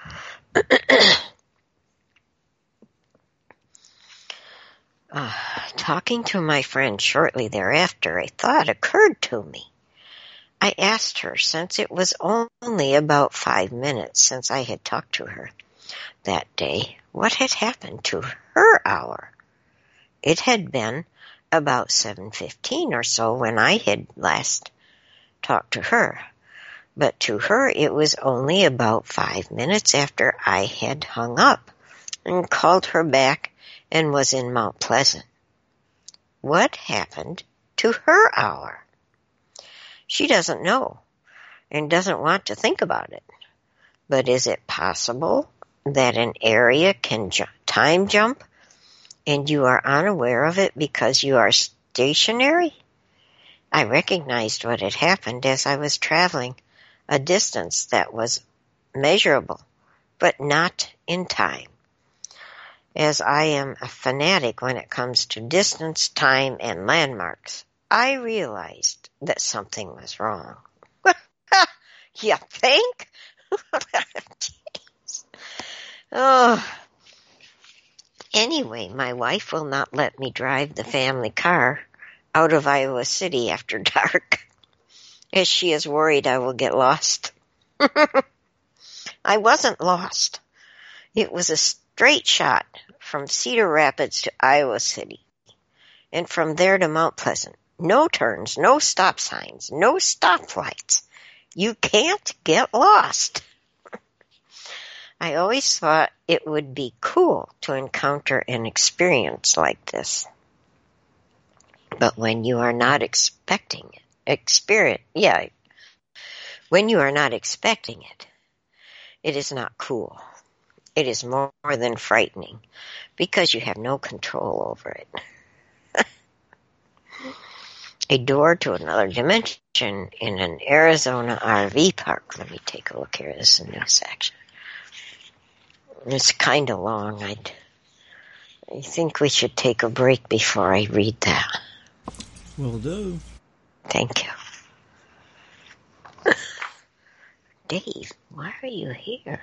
Talking to my friend shortly thereafter, a thought occurred to me. I asked her, since it was only about 5 minutes since I had talked to her that day, what had happened to her hour. It had been about 7:15 or so when I had last talked to her, but to her it was only about 5 minutes after I had hung up and called her back and was in Mount Pleasant. What happened to her hour? She doesn't know and doesn't want to think about it. But is it possible that an area can time jump and you are unaware of it because you are stationary? I recognized what had happened as I was traveling a distance that was measurable, but not in time. As I am a fanatic when it comes to distance, time, and landmarks, I realized that something was wrong. You think? Jeez. Oh. Anyway, my wife will not let me drive the family car out of Iowa City after dark, as she is worried I will get lost. I wasn't lost. It was a straight shot from Cedar Rapids to Iowa City, and from there to Mount Pleasant. No turns, no stop signs, no stoplights. You can't get lost. I always thought it would be cool to encounter an experience like this. But when you are not expecting it, when you are not expecting it, it is not cool. It is more than frightening because you have no control over it. A door to another dimension in an Arizona RV park. Let me take a look here. This is a new section. It's kind of long. I think we should take a break before I read that. Will do. Thank you. Dave, why are you here?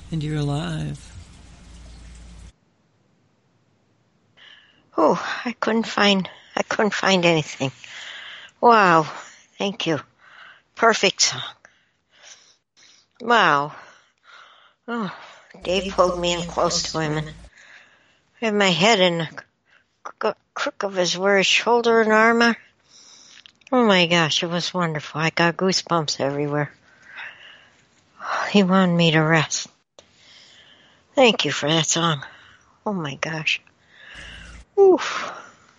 And you're alive. Oh, I couldn't find anything. Wow. Thank you. Perfect song. Wow. Oh, Dave pulled me in close to him and had my head in the crook of his shoulder and arm. Oh my gosh, it was wonderful. I got goosebumps everywhere. He wanted me to rest. Thank you for that song. Oh my gosh. Oof.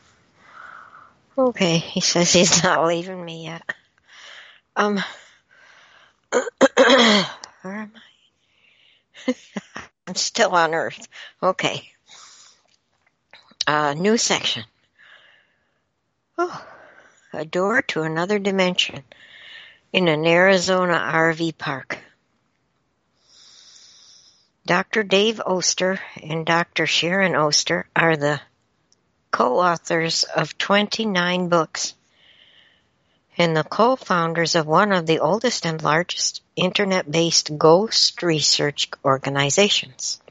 Okay, he says he's not leaving me yet. Where am I? I'm still on Earth. Okay. New section. Oh, a door to another dimension in an Arizona RV park. Dr. Dave Oster and Dr. Sharon Oster are the co-authors of 29 books and the co-founders of one of the oldest and largest internet-based ghost research organizations,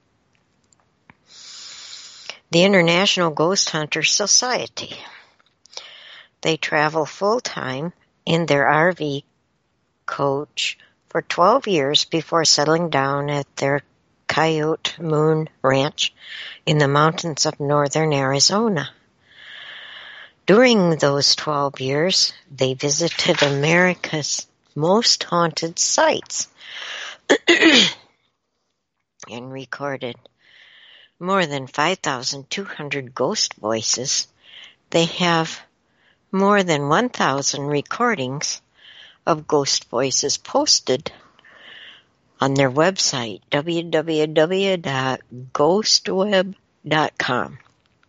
the International Ghost Hunters Society. They travel full-time in their RV coach for 12 years before settling down at their Coyote Moon Ranch in the mountains of northern Arizona. During those 12 years, they visited America's most haunted sites and recorded more than 5,200 ghost voices. They have more than 1,000 recordings of ghost voices posted on their website, www.ghostweb.com.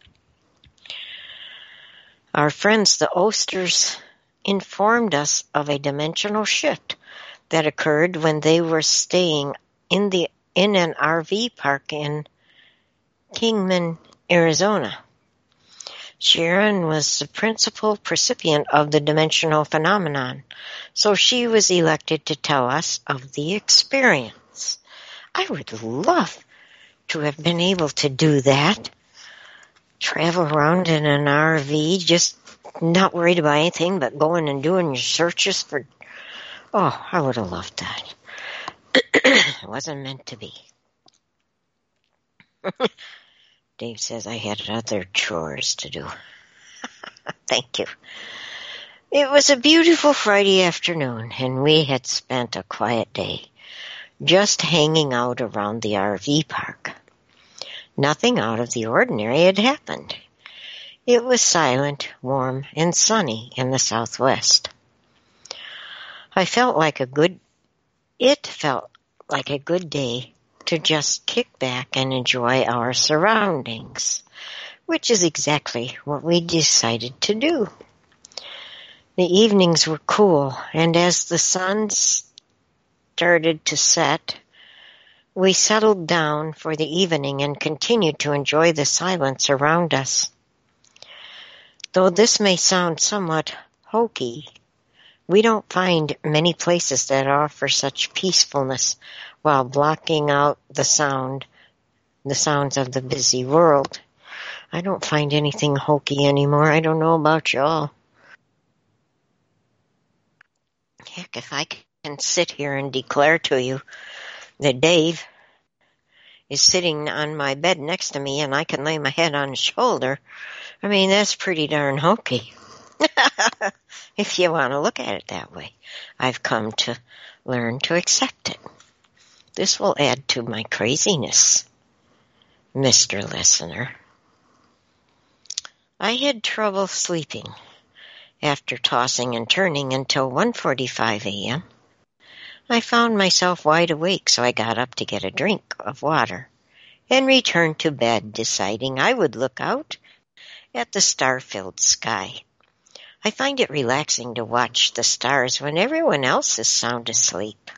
Our friends, the Osters, informed us of a dimensional shift that occurred when they were staying in an RV park in Kingman, Arizona. Sharon was the principal recipient of the dimensional phenomenon, so she was elected to tell us of the experience. I would love to have been able to do that. Travel around in an RV, just not worried about anything but going and doing your searches for... Oh, I would have loved that. It wasn't meant to be. Dave says I had other chores to do. Thank you. It was a beautiful Friday afternoon, and we had spent a quiet day, just hanging out around the RV park. Nothing out of the ordinary had happened. It was silent, warm, and sunny in the southwest. It felt like a good day to just kick back and enjoy our surroundings, which is exactly what we decided to do. The evenings were cool, and as the sun started to set, we settled down for the evening and continued to enjoy the silence around us. Though this may sound somewhat hokey, we don't find many places that offer such peacefulness while blocking out the sounds of the busy world. I don't find anything hokey anymore. I don't know about y'all. Heck, if I can sit here and declare to you that Dave is sitting on my bed next to me and I can lay my head on his shoulder, I mean, that's pretty darn hokey. If you want to look at it that way. I've come to learn to accept it. This will add to my craziness, Mr. Listener. I had trouble sleeping after tossing and turning until 1:45 a.m. I found myself wide awake, so I got up to get a drink of water and returned to bed, deciding I would look out at the star-filled sky. I find it relaxing to watch the stars when everyone else is sound asleep.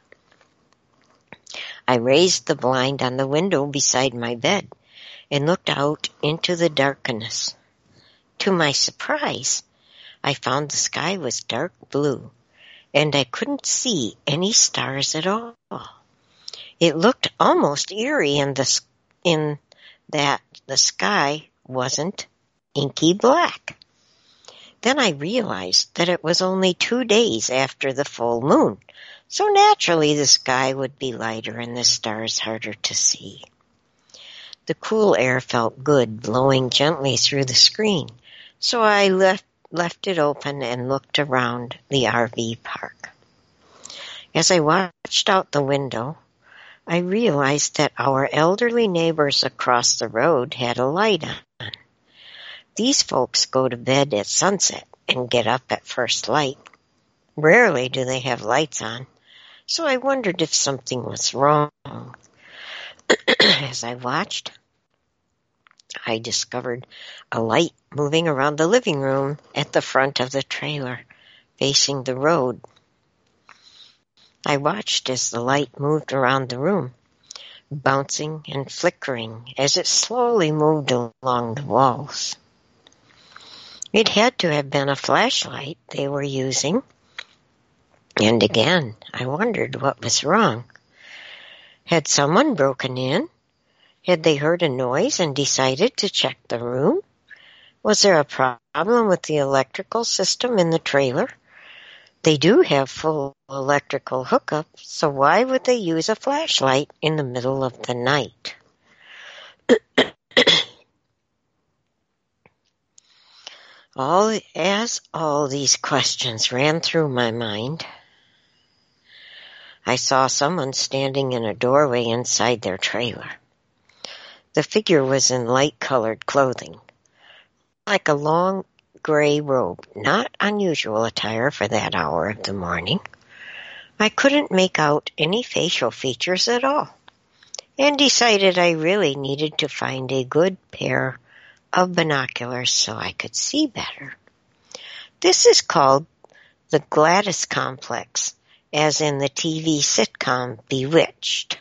I raised the blind on the window beside my bed and looked out into the darkness. To my surprise, I found the sky was dark blue, and I couldn't see any stars at all. It looked almost eerie in that the sky wasn't inky black. Then I realized that it was only 2 days after the full moon, so naturally the sky would be lighter and the stars harder to see. The cool air felt good, blowing gently through the screen, so I left it open and looked around the RV park. As I watched out the window, I realized that our elderly neighbors across the road had a light on. These folks go to bed at sunset and get up at first light. Rarely do they have lights on, so I wondered if something was wrong. As I watched, I discovered a light moving around the living room at the front of the trailer, facing the road. I watched as the light moved around the room, bouncing and flickering as it slowly moved along the walls. It had to have been a flashlight they were using. And again, I wondered what was wrong. Had someone broken in? Had they heard a noise and decided to check the room? Was there a problem with the electrical system in the trailer? They do have full electrical hookup, so why would they use a flashlight in the middle of the night? As all these questions ran through my mind, I saw someone standing in a doorway inside their trailer. The figure was in light-colored clothing, like a long gray robe, not unusual attire for that hour of the morning. I couldn't make out any facial features at all, and decided I really needed to find a good pair of binoculars so I could see better. This is called the Gladys Complex, as in the TV sitcom Bewitched.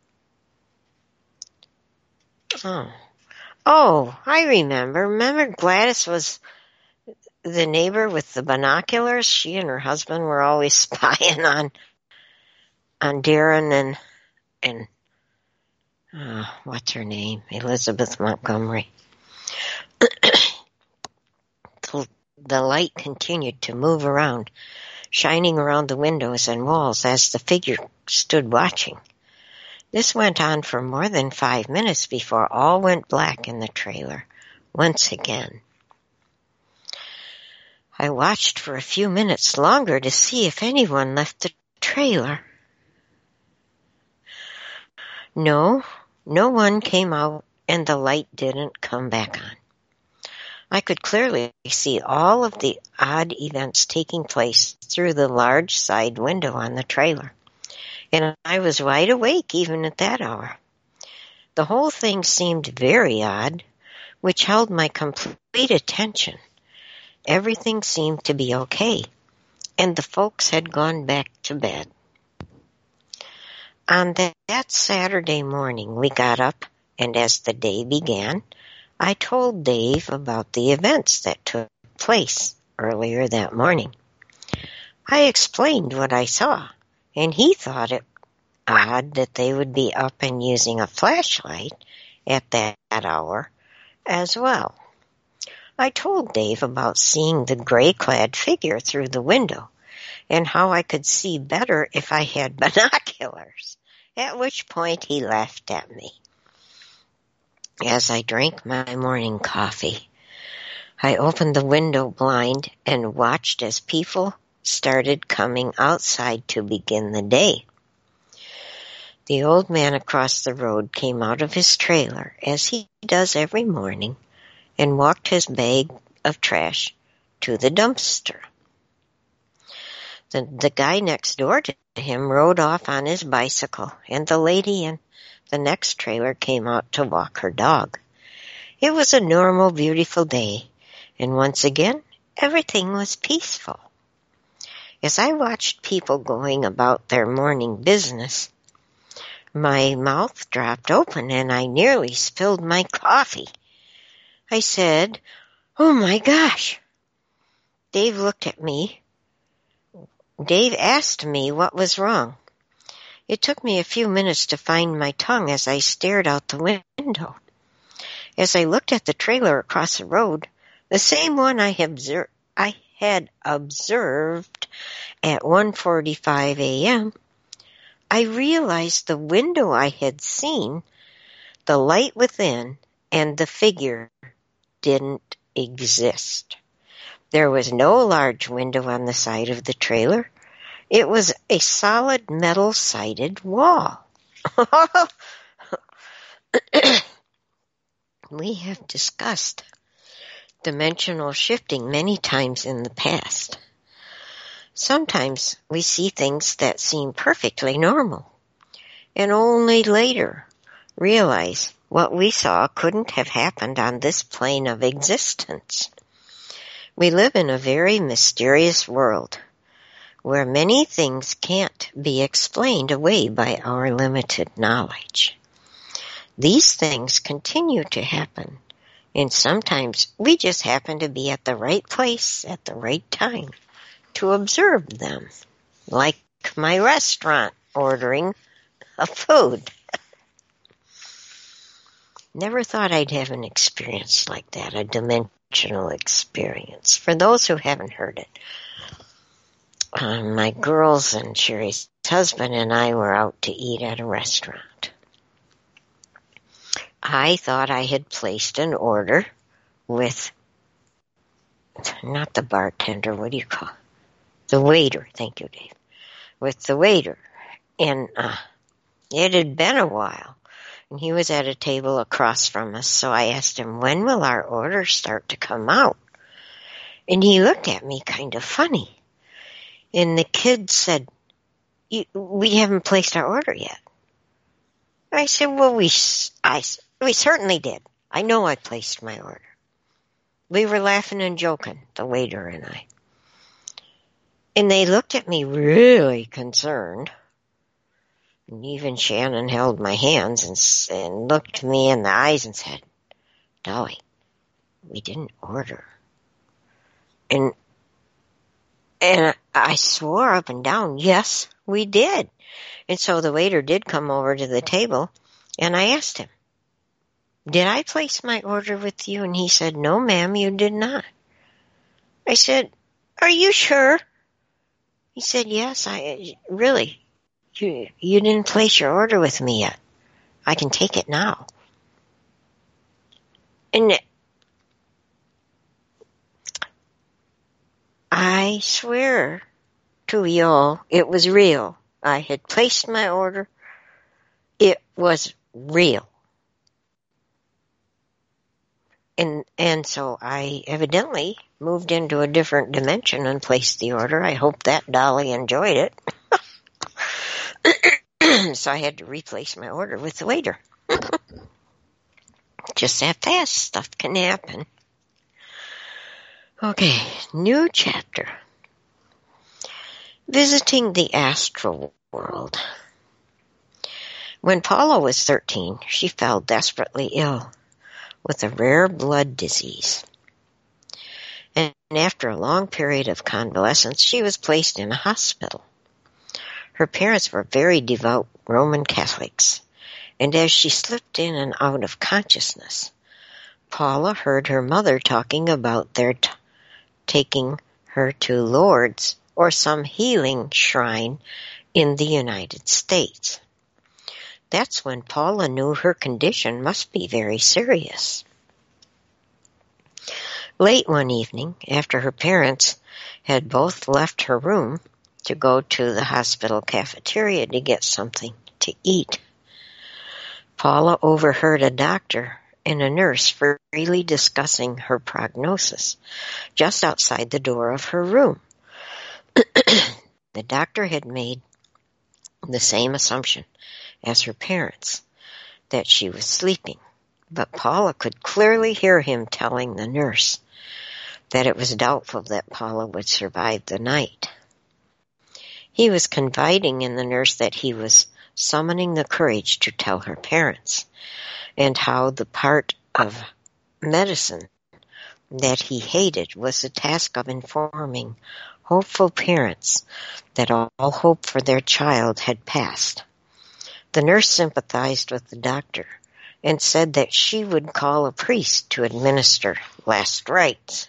Oh, I remember. Remember Gladys was the neighbor with the binoculars? She and her husband were always spying on Darren and what's her name? Elizabeth Montgomery. The light continued to move around, shining around the windows and walls as the figure stood watching. This went on for more than 5 minutes before all went black in the trailer once again. I watched for a few minutes longer to see if anyone left the trailer. No one came out and the light didn't come back on. I could clearly see all of the odd events taking place through the large side window on the trailer, and I was wide awake even at that hour. The whole thing seemed very odd, which held my complete attention. Everything seemed to be okay, and the folks had gone back to bed. On that Saturday morning, we got up, and as the day began, I told Dave about the events that took place earlier that morning. I explained what I saw, and he thought it odd that they would be up and using a flashlight at that hour as well. I told Dave about seeing the gray-clad figure through the window and how I could see better if I had binoculars, at which point he laughed at me. As I drank my morning coffee, I opened the window blind and watched as people started coming outside to begin the day. The old man across the road came out of his trailer, as he does every morning, and walked his bag of trash to the dumpster. The guy next door to him rode off on his bicycle, and the lady in the next trailer came out to walk her dog. It was a normal, beautiful day, and once again, everything was peaceful. As I watched people going about their morning business, my mouth dropped open and I nearly spilled my coffee. I said, "Oh my gosh!" Dave looked at me. Dave asked me what was wrong. It took me a few minutes to find my tongue as I stared out the window. As I looked at the trailer across the road, the same one I had observed at 1:45 a.m., I realized the window I had seen, the light within, and the figure didn't exist. There was no large window on the side of the trailer. It was a solid metal-sided wall. We have discussed dimensional shifting many times in the past. Sometimes we see things that seem perfectly normal, and only later realize what we saw couldn't have happened on this plane of existence. We live in a very mysterious world, where many things can't be explained away by our limited knowledge. These things continue to happen, and sometimes we just happen to be at the right place at the right time to observe them, like my restaurant ordering a food. Never thought I'd have an experience like that, a dimensional experience. For those who haven't heard it, my girls and Sherry's husband and I were out to eat at a restaurant. I thought I had placed an order with, not the bartender, what do you call it? The waiter. Thank you, Dave. With the waiter. And it had been a while. And he was at a table across from us, so I asked him, when will our order start to come out? And he looked at me kind of funny. And the kid said, we haven't placed our order yet. I said, well, we certainly did. I know I placed my order. We were laughing and joking, the waiter and I. And they looked at me really concerned. And even Shannon held my hands and looked me in the eyes and said, Dolly, we didn't order. And I swore up and down, yes, we did. And so the waiter did come over to the table, and I asked him, did I place my order with you? And he said, no, ma'am, you did not. I said, are you sure? He said, yes, really, you didn't place your order with me yet. I can take it now. And I swear to y'all, it was real. I had placed my order. It was real. And so I evidently moved into a different dimension and placed the order. I hope that Dolly enjoyed it. So I had to replace my order with the waiter. Just that fast. Stuff can happen. Okay, new chapter. Visiting the astral world. When Paula was 13, she fell desperately ill with a rare blood disease. And after a long period of convalescence, she was placed in a hospital. Her parents were very devout Roman Catholics, and as she slipped in and out of consciousness, Paula heard her mother talking about their taking her to Lourdes or some healing shrine in the United States. That's when Paula knew her condition must be very serious. Late one evening, after her parents had both left her room to go to the hospital cafeteria to get something to eat, Paula overheard a doctor and a nurse freely discussing her prognosis just outside the door of her room. The doctor had made the same assumption as her parents, that she was sleeping, but Paula could clearly hear him telling the nurse that it was doubtful that Paula would survive the night. He was confiding in the nurse that he was summoning the courage to tell her parents, and how the part of medicine that he hated was the task of informing hopeful parents that all hope for their child had passed The nurse sympathized with the doctor and said that she would call a priest to administer last rites.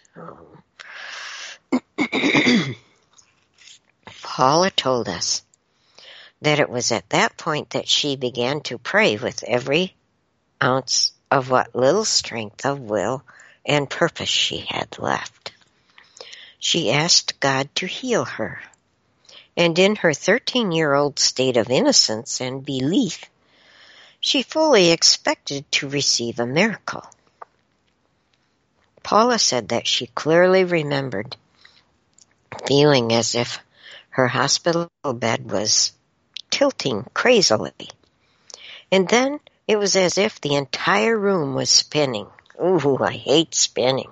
Paula told us that it was at that point that she began to pray with every ounce of what little strength of will and purpose she had left. She asked God to heal her, and in her 13-year-old state of innocence and belief, she fully expected to receive a miracle. Paula said that she clearly remembered feeling as if her hospital bed was tilting crazily, and then it was as if the entire room was spinning. Ooh, I hate spinning.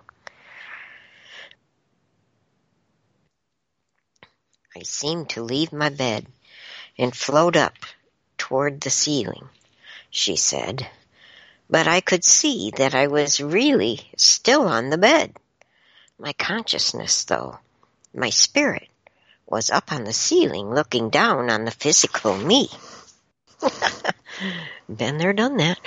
I seemed to leave my bed and float up toward the ceiling, she said, but I could see that I was really still on the bed. My consciousness, though, my spirit, was up on the ceiling looking down on the physical me. Been there, done that.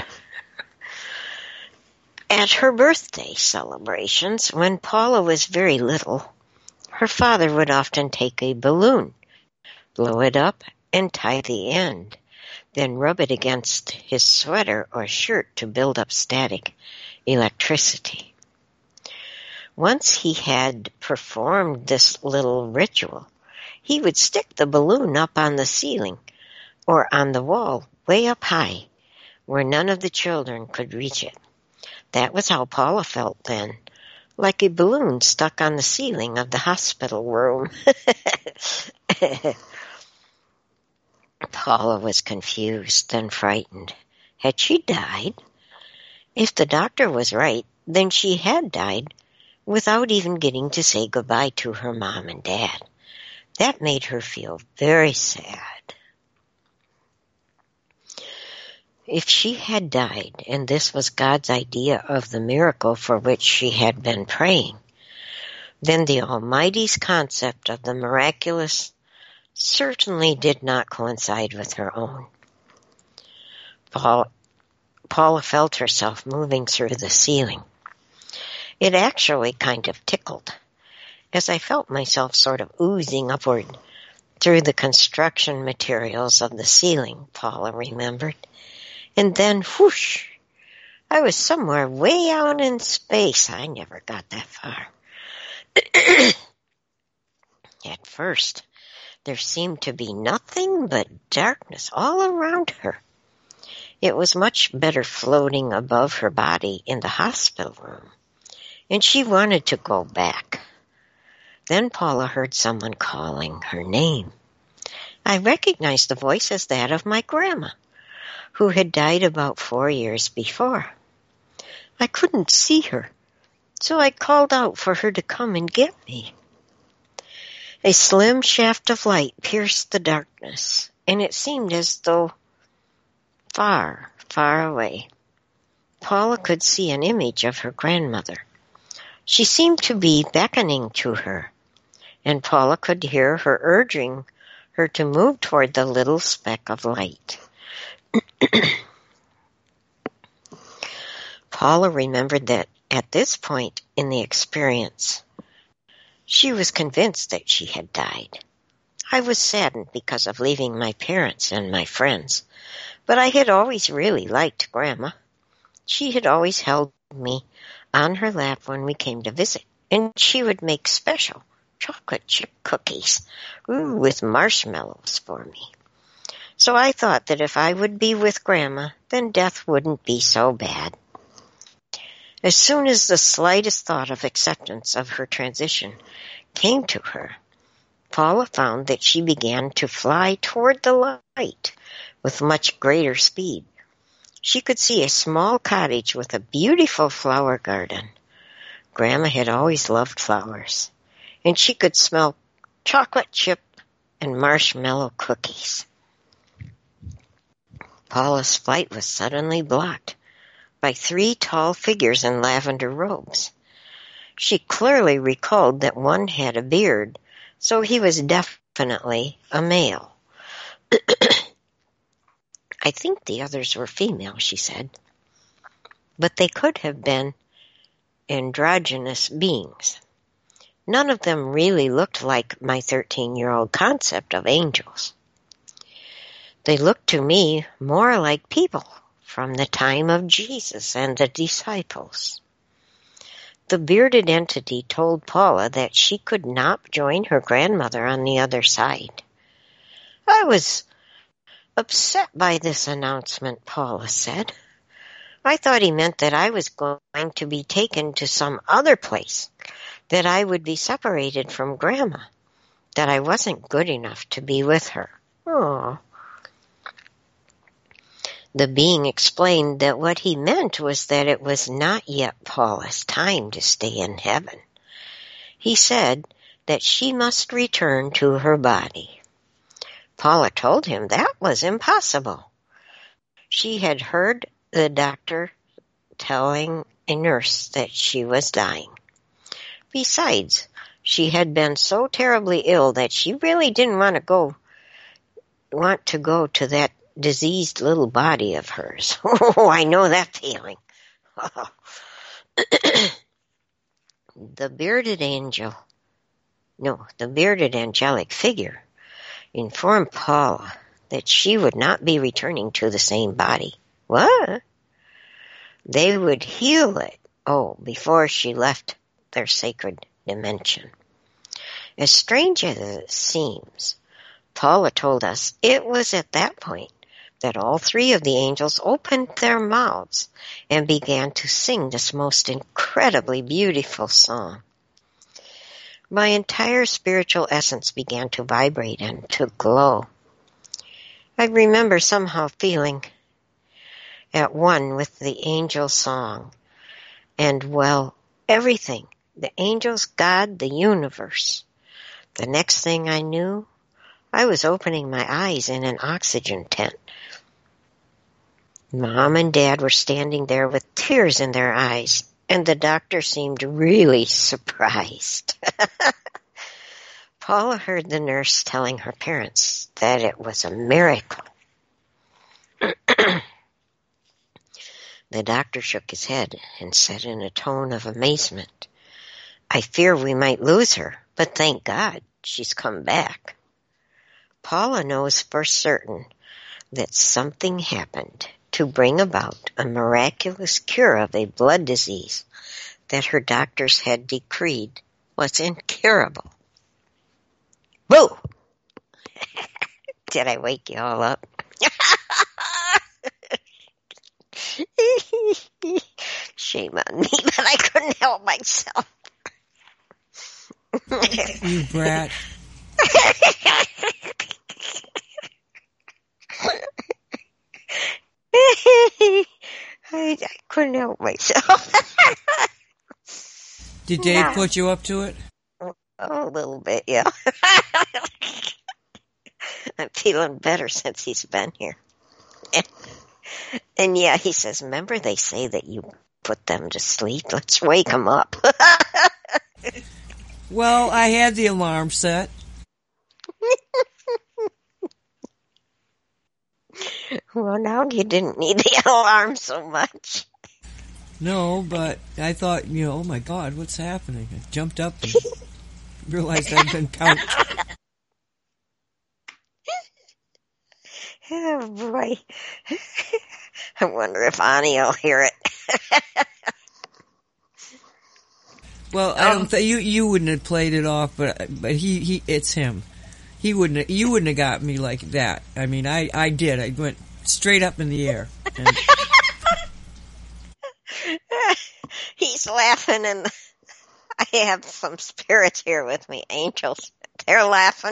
At her birthday celebrations, when Paula was very little, her father would often take a balloon, blow it up, and tie the end, then rub it against his sweater or shirt to build up static electricity. Once he had performed this little ritual, he would stick the balloon up on the ceiling or on the wall way up high where none of the children could reach it. That was how Paula felt then, like a balloon stuck on the ceiling of the hospital room. Paula was confused and frightened. Had she died? If the doctor was right, then she had died without even getting to say goodbye to her mom and dad. That made her feel very sad. If she had died, and this was God's idea of the miracle for which she had been praying, then the Almighty's concept of the miraculous certainly did not coincide with her own. Paula felt herself moving through the ceiling. It actually kind of tickled, as I felt myself sort of oozing upward through the construction materials of the ceiling, Paula remembered. And then, whoosh, I was somewhere way out in space. I never got that far. At first, there seemed to be nothing but darkness all around her. It was much better floating above her body in the hospital room, and she wanted to go back. Then Paula heard someone calling her name. I recognized the voice as that of my grandma, who had died about 4 years before. I couldn't see her, so I called out for her to come and get me. A slim shaft of light pierced the darkness, and it seemed as though far, far away. Paula could see an image of her grandmother. She seemed to be beckoning to her, and Paula could hear her urging her to move toward the little speck of light. Paula remembered that at this point in the experience, she was convinced that she had died. I was saddened because of leaving my parents and my friends, but I had always really liked Grandma. She had always held me on her lap when we came to visit, and she would make special chocolate chip cookies with marshmallows for me. So I thought that if I would be with Grandma, then death wouldn't be so bad. As soon as the slightest thought of acceptance of her transition came to her, Paula found that she began to fly toward the light with much greater speed. She could see a small cottage with a beautiful flower garden. Grandma had always loved flowers, and she could smell chocolate chip and marshmallow cookies. Paula's flight was suddenly blocked by 3 tall figures in lavender robes. She clearly recalled that one had a beard, so he was definitely a male. I think the others were female, she said. But they could have been androgynous beings. None of them really looked like my 13-year-old concept of angels. They looked to me more like people from the time of Jesus and the disciples. The bearded entity told Paula that she could not join her grandmother on the other side. I was upset by this announcement, Paula said. I thought he meant that I was going to be taken to some other place, that I would be separated from Grandma, that I wasn't good enough to be with her. Oh. The being explained that what he meant was that it was not yet Paula's time to stay in heaven. He said that she must return to her body. Paula told him that was impossible. She had heard the doctor telling a nurse that she was dying. Besides, she had been so terribly ill that she really didn't want to go to that diseased little body of hers. Oh, I know that feeling. Oh. The bearded angelic figure informed Paula that she would not be returning to the same body. What? They would heal it, before she left their sacred dimension. As strange as it seems, Paula told us it was at that point that all three of the angels opened their mouths and began to sing this most incredibly beautiful song. My entire spiritual essence began to vibrate and to glow. I remember somehow feeling at one with the angel song and, everything, the angels, God, the universe. The next thing I knew, I was opening my eyes in an oxygen tent. Mom and Dad were standing there with tears in their eyes, and the doctor seemed really surprised. Paula heard the nurse telling her parents that it was a miracle. The doctor shook his head and said in a tone of amazement, I fear we might lose her, but thank God she's come back. Paula knows for certain that something happened to bring about a miraculous cure of a blood disease that her doctors had decreed was incurable. Woo! Did I wake you all up? Shame on me, but I couldn't help myself. You brat. I couldn't help myself. Did Dave put you up to it? Oh, a little bit, yeah. I'm feeling better since he's been here. And yeah, he says, remember they say that you put them to sleep? Let's wake them up. Well, I had the alarm set. Well, now you didn't need the alarm so much. No, but I thought, oh my God, what's happening? I jumped up and realized I'd been counted. Oh boy. I wonder if Ani will hear it. Well, I don't think you wouldn't have played it off, but he it's him. You wouldn't have got me like that. I mean, I did. I went straight up in the air. And He's laughing, and I have some spirits here with me, angels. They're laughing.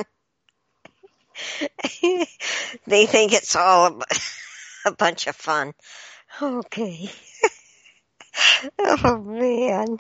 They think it's all a bunch of fun. Okay. Oh, man.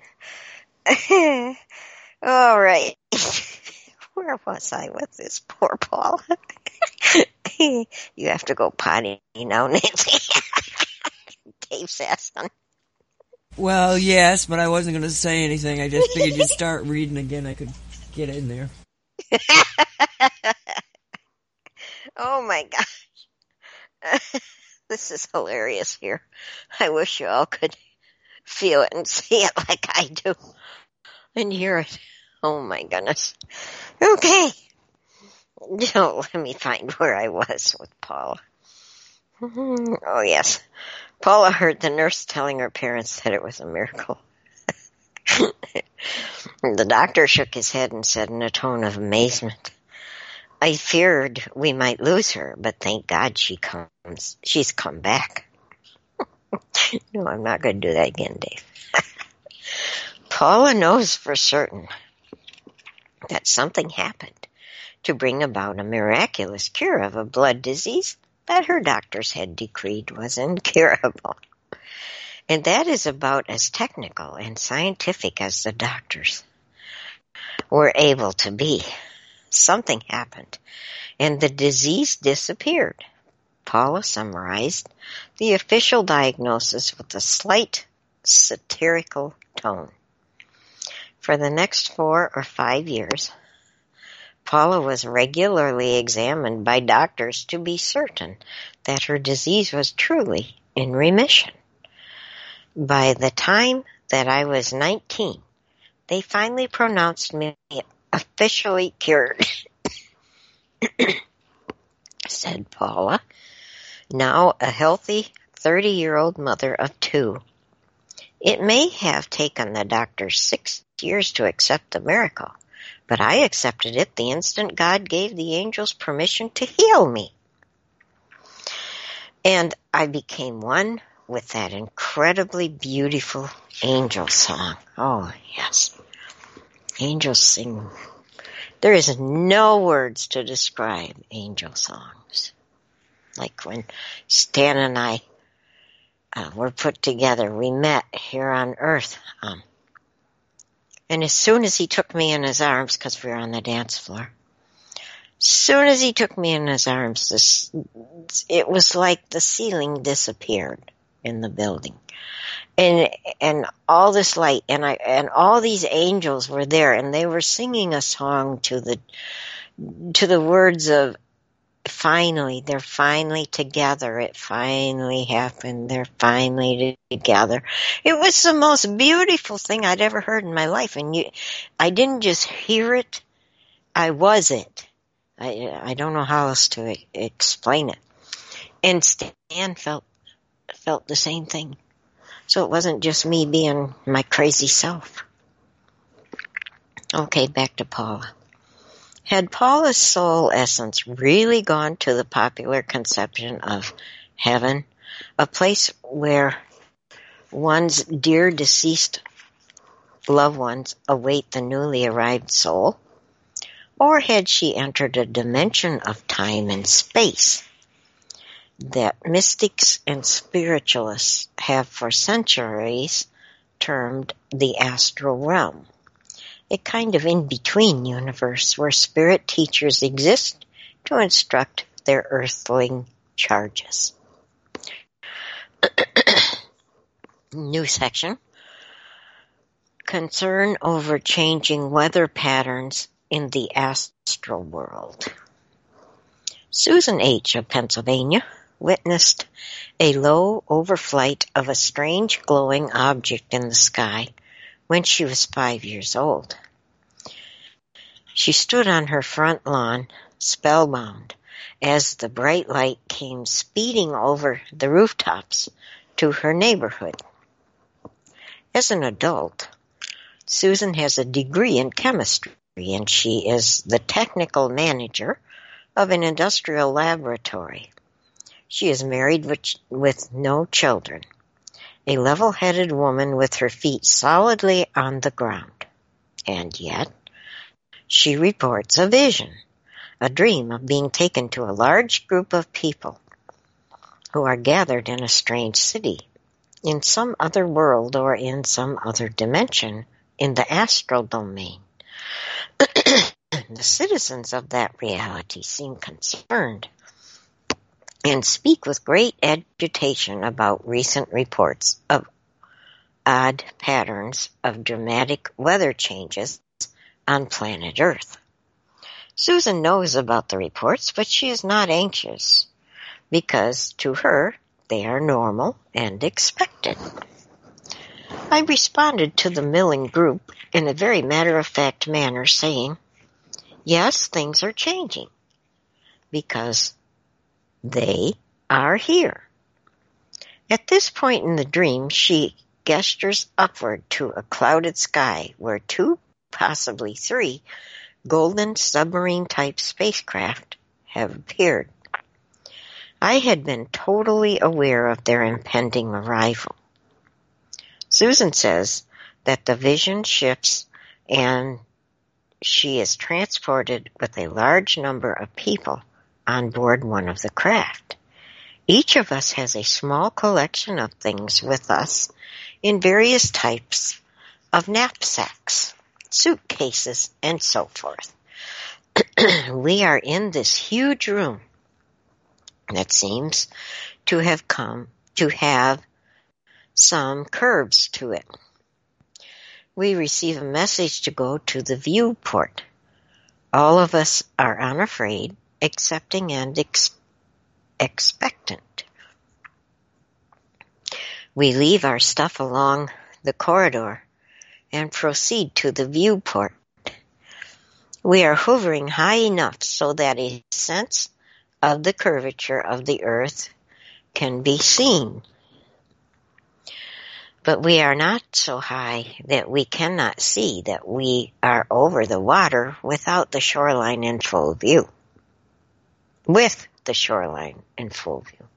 All right. Where was I with this poor Paul? You have to go potty now, Nancy. Dave's asking. well, yes, but I wasn't going to say anything. I just figured you'd start reading again. I could get in there. Oh, my gosh. This is hilarious here. I wish you all could feel it and see it like I do and hear it. Oh my goodness. Okay. Let me find where I was with Paula. Oh yes. Paula heard the nurse telling her parents that it was a miracle. The doctor shook his head and said in a tone of amazement, I feared we might lose her, but thank God she's come back. No, I'm not going to do that again, Dave. Paula knows for certain that something happened to bring about a miraculous cure of a blood disease that her doctors had decreed was incurable. And that is about as technical and scientific as the doctors were able to be. Something happened, and the disease disappeared. Paula summarized the official diagnosis with a slight satirical tone. For the next 4 or 5 years, Paula was regularly examined by doctors to be certain that her disease was truly in remission. By the time that I was 19, they finally pronounced me officially cured, said Paula, now a healthy 30-year-old mother of 2. It may have taken the doctors 6 years to accept the miracle, but I accepted it the instant God gave the angels permission to heal me. And I became one with that incredibly beautiful angel song. Oh, yes. Angels sing. There is no words to describe angel songs. Like when Stan and I were put together, we met here on Earth. And as soon as he took me in his arms, because we were on the dance floor, as soon as he took me in his arms, it was like the ceiling disappeared in the building. And all this light, and all these angels were there, and they were singing a song to the words of, finally, they're finally together. It finally happened. They're finally together. It was the most beautiful thing I'd ever heard in my life. And I didn't just hear it. I was it. I don't know how else to explain it. And Stan felt the same thing. So it wasn't just me being my crazy self. Okay, back to Paula. Had Paula's soul essence really gone to the popular conception of heaven, a place where one's dear deceased loved ones await the newly arrived soul? Or had she entered a dimension of time and space that mystics and spiritualists have for centuries termed the astral realm? A kind of in-between universe where spirit teachers exist to instruct their earthling charges. New section. Concern over changing weather patterns in the astral world. Susan H. of Pennsylvania witnessed a low overflight of a strange glowing object in the sky when she was 5 years old. She stood on her front lawn, spellbound, as the bright light came speeding over the rooftops to her neighborhood. As an adult, Susan has a degree in chemistry, and she is the technical manager of an industrial laboratory. She is married with no children, a level-headed woman with her feet solidly on the ground. And yet, she reports a vision, a dream of being taken to a large group of people who are gathered in a strange city, in some other world or in some other dimension in the astral domain. The citizens of that reality seem concerned and speak with great agitation about recent reports of odd patterns of dramatic weather changes on planet Earth. Susan knows about the reports, but she is not anxious because, to her, They are normal and expected. I responded to the milling group in a very matter-of-fact manner, saying, yes, things are changing, because they are here. At this point in the dream, she gestures upward to a clouded sky where 2, possibly 3, golden submarine-type spacecraft have appeared. I had been totally aware of their impending arrival. Susan says that the vision shifts and she is transported with a large number of people on board one of the craft. Each of us has a small collection of things with us in various types of knapsacks, suitcases, and so forth. We are in this huge room that seems to have some curves to it. We receive a message to go to the viewport. All of us are unafraid, accepting, and expectant. We leave our stuff along the corridor and proceed to the viewport. We are hovering high enough so that a sense of the curvature of the earth can be seen. But we are not so high that we cannot see that we are over the water without the shoreline in full view. With the shoreline in full view.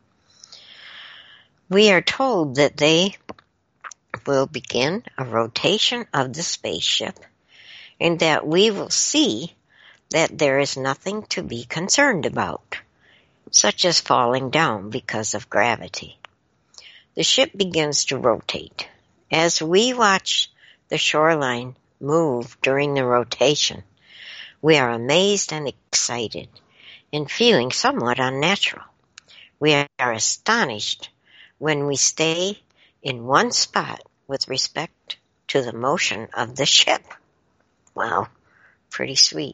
We are told that they will begin a rotation of the spaceship and that we will see that there is nothing to be concerned about, such as falling down because of gravity. The ship begins to rotate. As we watch the shoreline move during the rotation, we are amazed and excited and feeling somewhat unnatural. We are astonished when we stay in one spot with respect to the motion of the ship. Wow, pretty sweet.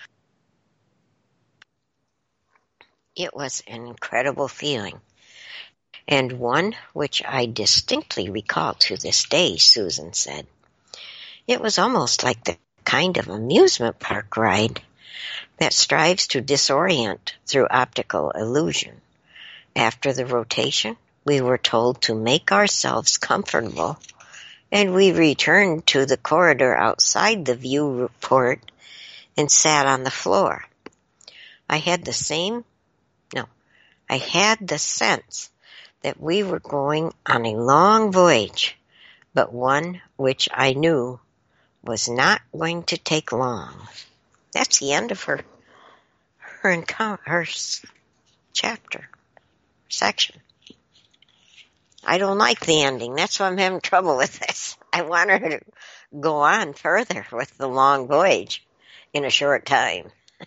It was an incredible feeling, and one which I distinctly recall to this day, Susan said. It was almost like the kind of amusement park ride that strives to disorient through optical illusion. After the rotation, we were told to make ourselves comfortable, and we returned to the corridor outside the viewport and sat on the floor. I had the sense that we were going on a long voyage, but one which I knew was not going to take long. That's the end of her chapter, section. I don't like the ending. That's why I'm having trouble with this. I want her to go on further with the long voyage in a short time.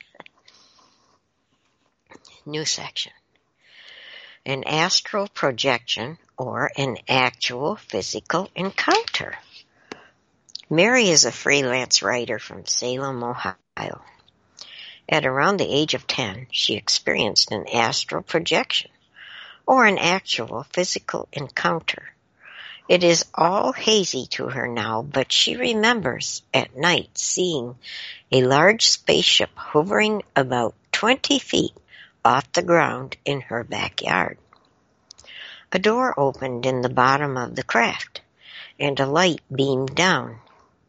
New section. An astral projection or an actual physical encounter. Mary is a freelance writer from Salem, Ohio. At around the age of 10, she experienced an astral projection or an actual physical encounter. It is all hazy to her now, but she remembers at night seeing a large spaceship hovering about 20 feet off the ground in her backyard. A door opened in the bottom of the craft, and a light beamed down.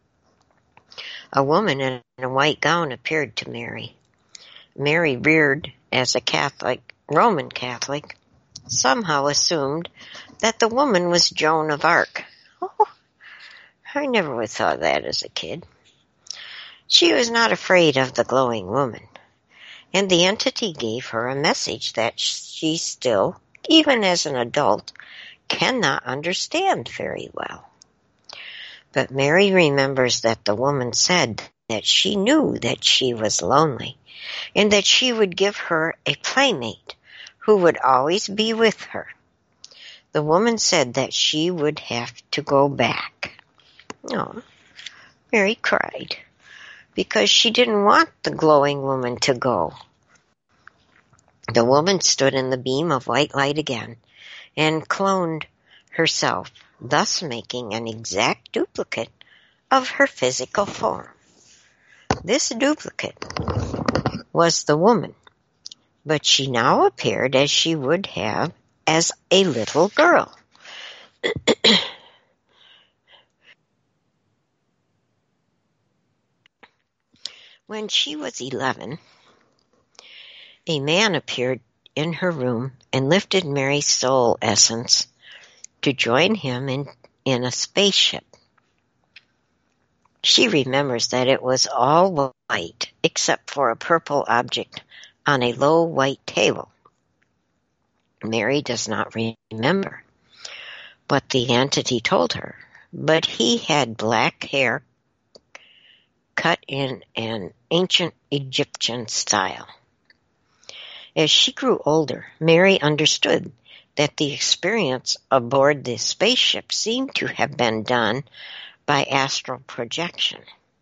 A woman in a white gown appeared to Mary. Mary, reared as a Roman Catholic, somehow assumed that the woman was Joan of Arc. Oh, I never would have thought that as a kid. She was not afraid of the glowing woman, and the entity gave her a message that she still, even as an adult, cannot understand very well. But Mary remembers that the woman said that she knew that she was lonely, and that she would give her a playmate who would always be with her. The woman said that she would have to go back. Oh, Mary cried, because she didn't want the glowing woman to go. The woman stood in the beam of white light again, and cloned herself, thus making an exact duplicate of her physical form. This duplicate was the woman, but she now appeared as she would have as a little girl. When she was 11, a man appeared in her room and lifted Mary's soul essence to join him in a spaceship. She remembers that it was all white except for a purple object on a low white table. Mary does not remember what the entity told her, but he had black hair cut in an ancient Egyptian style. As she grew older, Mary understood that the experience aboard the spaceship seemed to have been done by astral projection.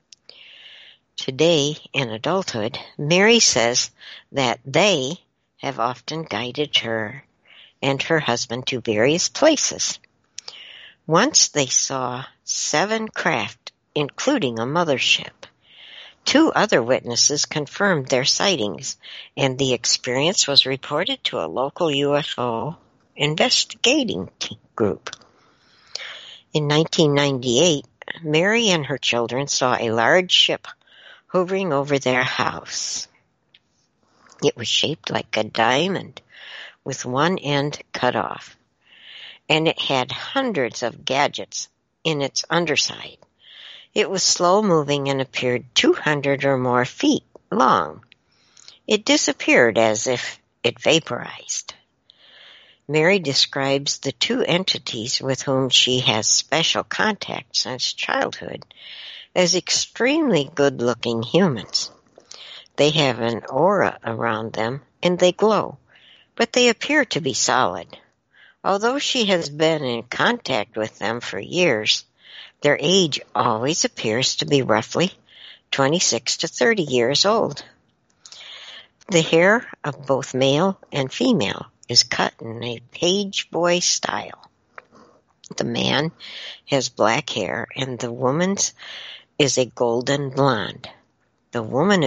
Today, in adulthood, Mary says that they have often guided her and her husband to various places. Once they saw 7 craft, including a mothership. 2 other witnesses confirmed their sightings, and the experience was reported to a local UFO investigating group. In 1998, Mary and her children saw a large ship hovering over their house. It was shaped like a diamond with one end cut off, and it had hundreds of gadgets in its underside. It was slow-moving and appeared 200 or more feet long. It disappeared as if it vaporized. Mary describes the 2 entities with whom she has special contact since childhood as extremely good-looking humans. They have an aura around them and they glow, but they appear to be solid. Although she has been in contact with them for years, their age always appears to be roughly 26 to 30 years old. The hair of both male and female is cut in a page boy style. The man has black hair and the woman's is a golden blonde. The woman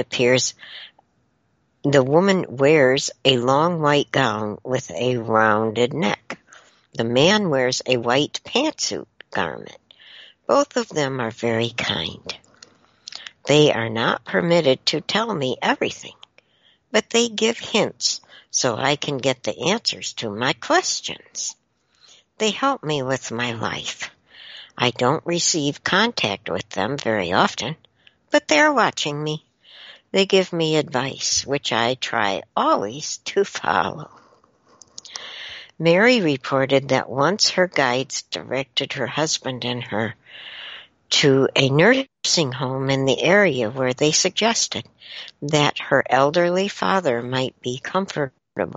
wears a long white gown with a rounded neck. The man wears a white pantsuit garment. Both of them are very kind. They are not permitted to tell me everything, but they give hints so I can get the answers to my questions. They help me with my life. I don't receive contact with them very often, but they're watching me. They give me advice, which I try always to follow. Mary reported that once her guides directed her husband and her to a nursing home in the area where they suggested that her elderly father might be comfortable.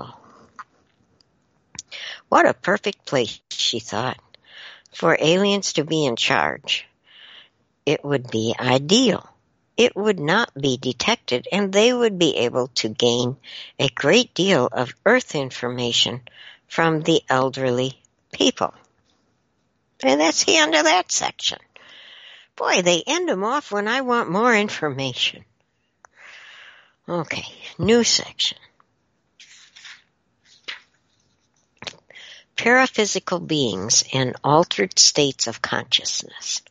What a perfect place, she thought, for aliens to be in charge. It would be ideal. It would not be detected, and they would be able to gain a great deal of Earth information from the elderly people. And that's the end of that section. Boy, they end them off when I want more information. Okay, new section. Paraphysical beings and altered states of consciousness.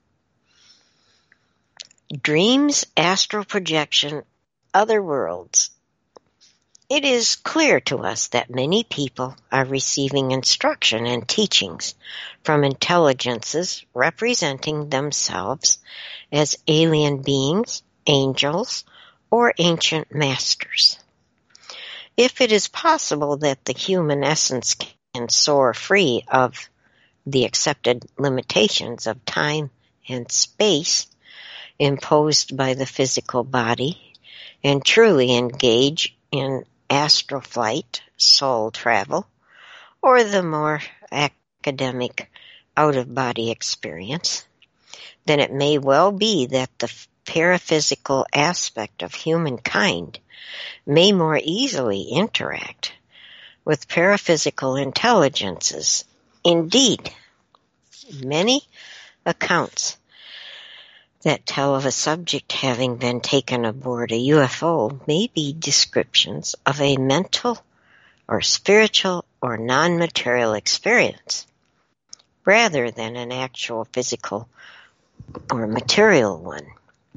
Dreams, astral projection, other worlds. It is clear to us that many people are receiving instruction and teachings from intelligences representing themselves as alien beings, angels, or ancient masters. If it is possible that the human essence can soar free of the accepted limitations of time and space imposed by the physical body and truly engage in astral flight, soul travel, or the more academic out-of-body experience, then it may well be that the paraphysical aspect of humankind may more easily interact with paraphysical intelligences. Indeed, many accounts that tell of a subject having been taken aboard a UFO may be descriptions of a mental or spiritual or non-material experience, rather than an actual physical or material one.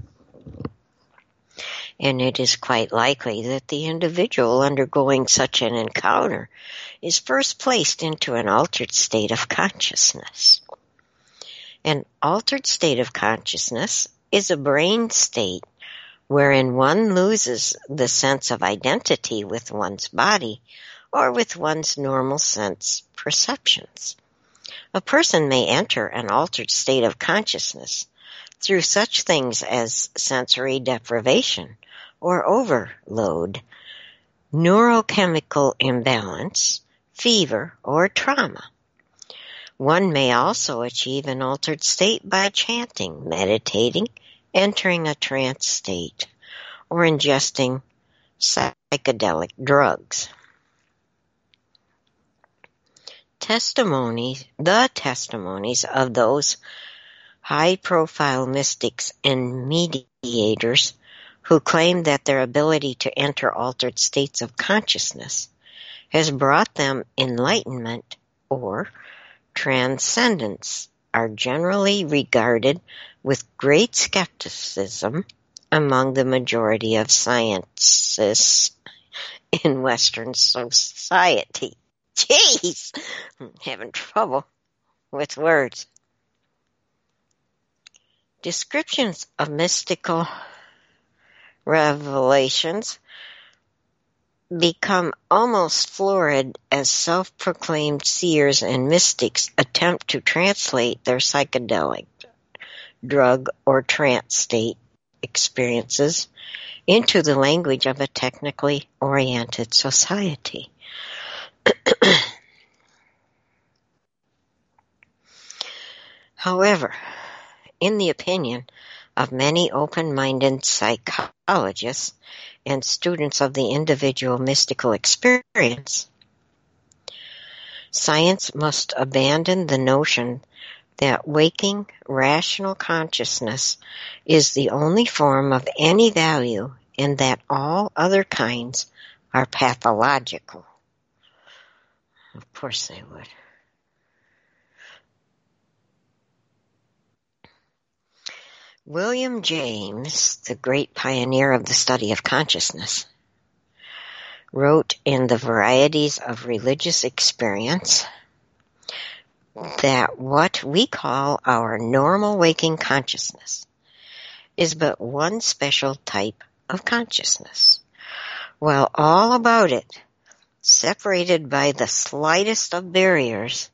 And it is quite likely that the individual undergoing such an encounter is first placed into an altered state of consciousness. An altered state of consciousness is a brain state wherein one loses the sense of identity with one's body or with one's normal sense perceptions. A person may enter an altered state of consciousness through such things as sensory deprivation or overload, neurochemical imbalance, fever, or trauma. One may also achieve an altered state by chanting, meditating, entering a trance state, or ingesting psychedelic drugs. The testimonies of those high-profile mystics and mediators who claim that their ability to enter altered states of consciousness has brought them enlightenment or transcendence are generally regarded with great skepticism among the majority of scientists in Western society. Jeez, I'm having trouble with words. Descriptions of mystical revelations become almost florid as self-proclaimed seers and mystics attempt to translate their psychedelic, drug, or trance state experiences into the language of a technically oriented society. However, in the opinion of many open-minded psychologists and students of the individual mystical experience, science must abandon the notion that waking rational consciousness is the only form of any value and that all other kinds are pathological. Of course they would. William James, the great pioneer of the study of consciousness, wrote in The Varieties of Religious Experience that what we call our normal waking consciousness is but one special type of consciousness, while all about it, separated by the slightest of barriers,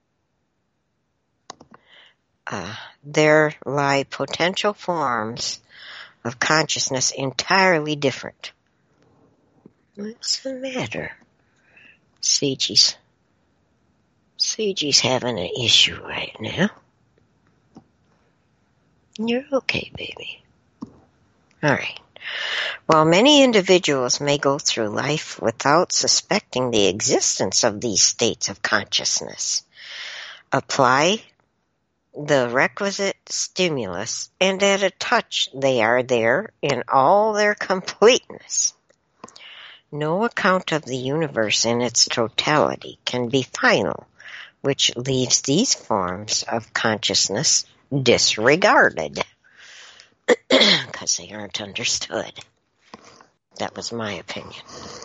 there lie potential forms of consciousness entirely different. What's the matter? Sagey's having an issue right now. You're okay, baby. All right. While many individuals may go through life without suspecting the existence of these states of consciousness, apply the requisite stimulus, and at a touch they are there in all their completeness. No account of the universe in its totality can be final, which leaves these forms of consciousness disregarded, because they aren't understood. That was my opinion.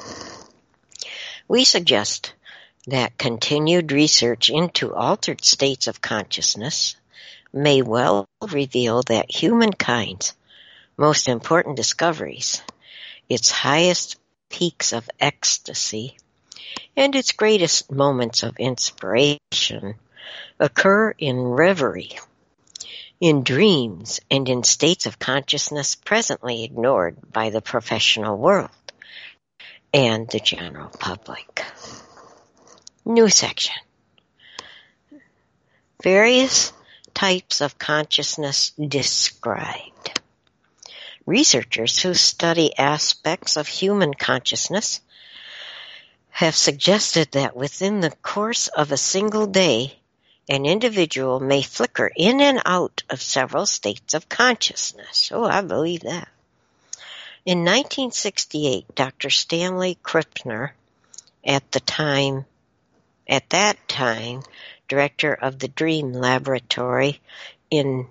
We suggest that continued research into altered states of consciousness may well reveal that humankind's most important discoveries, its highest peaks of ecstasy, and its greatest moments of inspiration occur in reverie, in dreams, and in states of consciousness presently ignored by the professional world and the general public. New section. Various types of consciousness described. Researchers who study aspects of human consciousness have suggested that within the course of a single day, an individual may flicker in and out of several states of consciousness. Oh, I believe that. In 1968, Dr. Stanley Krippner, at that time, director of the Dream Laboratory in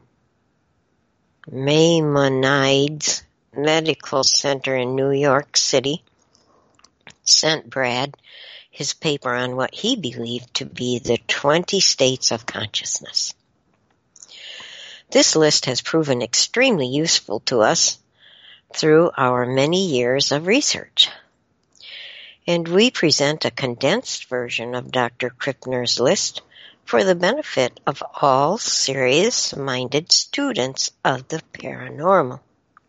Maimonides Medical Center in New York City, sent Brad his paper on what he believed to be the 20 states of consciousness. This list has proven extremely useful to us through our many years of research. And we present a condensed version of Dr. Krippner's list for the benefit of all serious-minded students of the paranormal.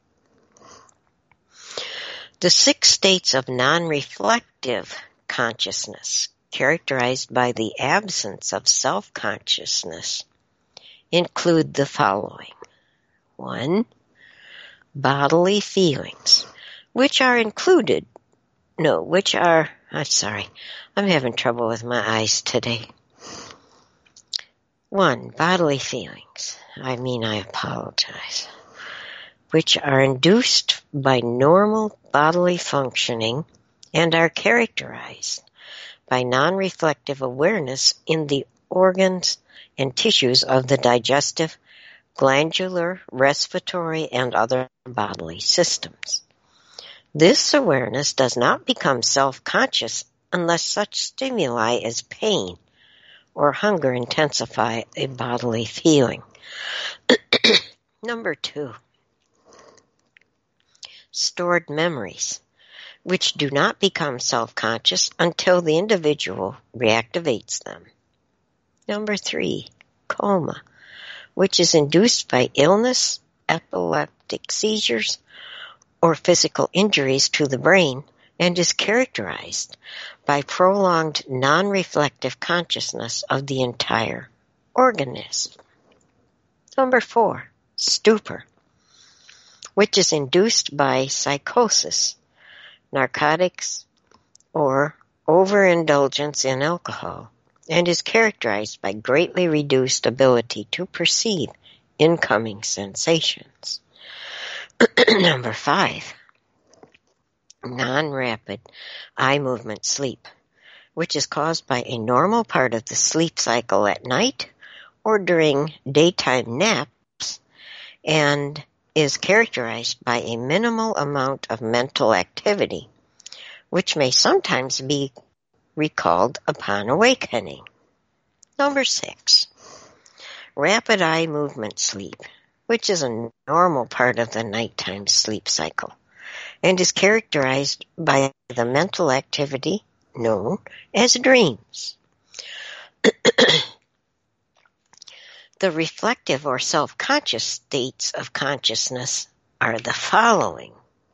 The 6 states of non-reflective consciousness, characterized by the absence of self-consciousness, include the following. 1. Bodily feelings, I'm having trouble with my eyes today. 1. Bodily feelings. I apologize. Which are induced by normal bodily functioning and are characterized by non-reflective awareness in the organs and tissues of the digestive, glandular, respiratory, and other bodily systems. This awareness does not become self-conscious unless such stimuli as pain or hunger intensify a bodily feeling. Number 2. Stored memories, which do not become self-conscious until the individual reactivates them. Number 3. Coma, which is induced by illness, epileptic seizures, or physical injuries to the brain and is characterized by prolonged non-reflective consciousness of the entire organism. Number 4. Stupor, which is induced by psychosis, narcotics, or overindulgence in alcohol, and is characterized by greatly reduced ability to perceive incoming sensations. Number 5. Non-rapid eye movement sleep, which is caused by a normal part of the sleep cycle at night or during daytime naps and is characterized by a minimal amount of mental activity, which may sometimes be recalled upon awakening. Number 6. Rapid eye movement sleep, which is a normal part of the nighttime sleep cycle and is characterized by the mental activity known as dreams. The reflective or self-conscious states of consciousness are the following.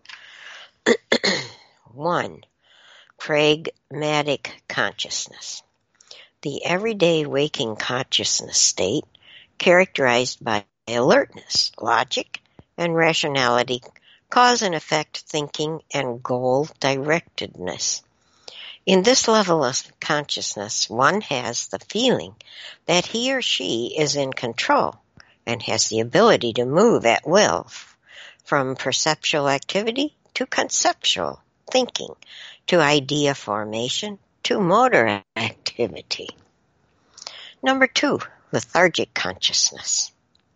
1. Pragmatic consciousness. The everyday waking consciousness state characterized by alertness, logic, and rationality, cause and effect thinking, and goal-directedness. In this level of consciousness, one has the feeling that he or she is in control and has the ability to move at will from perceptual activity to conceptual thinking to idea formation to motor activity. Number 2, lethargic consciousness.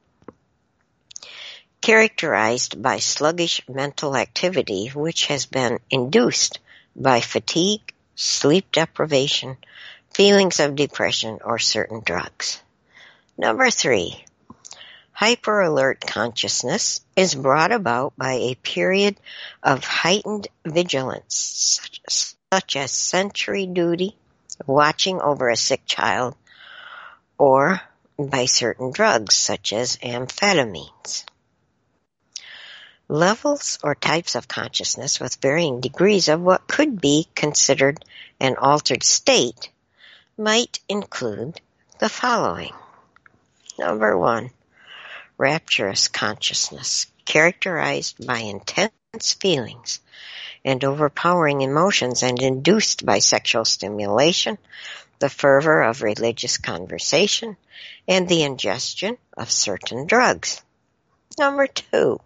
Characterized by sluggish mental activity which has been induced by fatigue, sleep deprivation, feelings of depression, or certain drugs. Number 3. Hyper-alert consciousness is brought about by a period of heightened vigilance, such as sentry duty, watching over a sick child, or by certain drugs such as amphetamines. Levels or types of consciousness with varying degrees of what could be considered an altered state might include the following. Number 1, rapturous consciousness, characterized by intense feelings and overpowering emotions and induced by sexual stimulation, the fervor of religious conversation, and the ingestion of certain drugs. Number 2.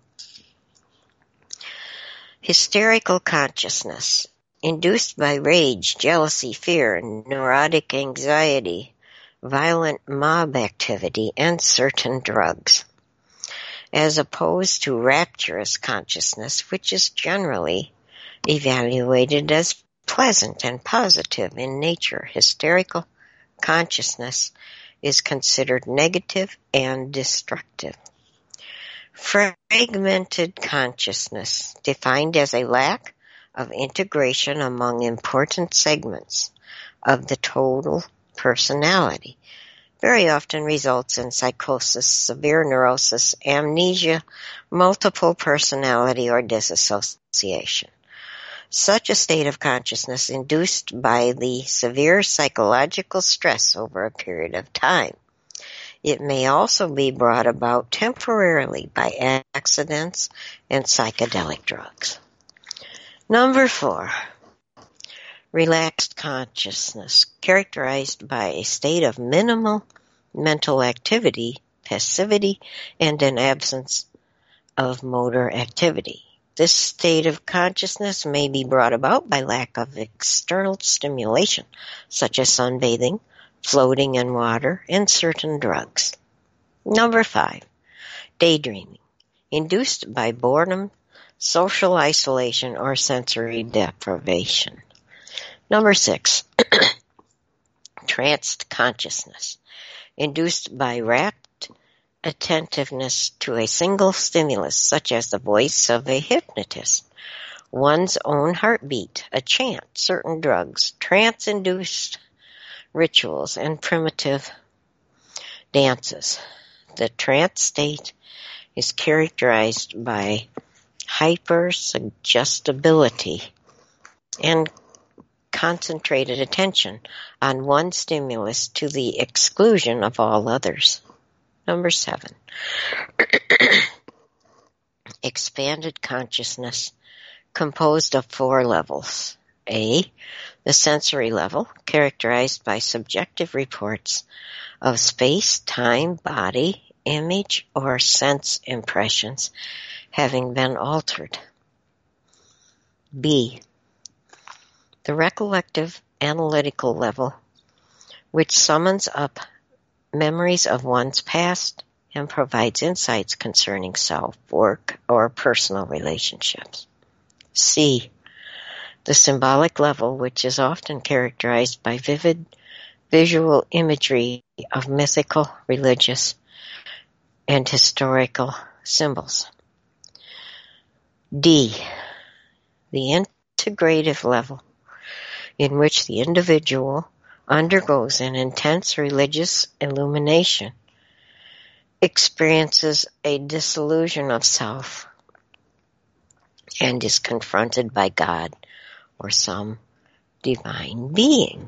Hysterical consciousness, induced by rage, jealousy, fear, neurotic anxiety, violent mob activity, and certain drugs, as opposed to rapturous consciousness, which is generally evaluated as pleasant and positive in nature. Hysterical consciousness is considered negative and destructive. Fragmented consciousness, defined as a lack of integration among important segments of the total personality, very often results in psychosis, severe neurosis, amnesia, multiple personality, or disassociation. Such a state of consciousness induced by the severe psychological stress over a period of time. It may also be brought about temporarily by accidents and psychedelic drugs. Number 4. Relaxed consciousness, characterized by a state of minimal mental activity, passivity, and an absence of motor activity. This state of consciousness may be brought about by lack of external stimulation, such as sunbathing, floating in water, and certain drugs. Number 5. Daydreaming, induced by boredom, social isolation, or sensory deprivation. Number 6. Tranced consciousness, induced by rapt attentiveness to a single stimulus, such as the voice of a hypnotist, one's own heartbeat, a chant, certain drugs, trance-induced rituals, and primitive dances. The trance state is characterized by hypersuggestibility and concentrated attention on one stimulus to the exclusion of all others. Number 7. Expanded consciousness, composed of 4 levels. A. The sensory level, characterized by subjective reports of space, time, body, image, or sense impressions having been altered. B. The recollective analytical level, which summons up memories of one's past and provides insights concerning self, work, or personal relationships. C. The symbolic level, which is often characterized by vivid visual imagery of mythical, religious, and historical symbols. D. The integrative level, in which the individual undergoes an intense religious illumination, experiences a disillusion of self, and is confronted by God or some divine being.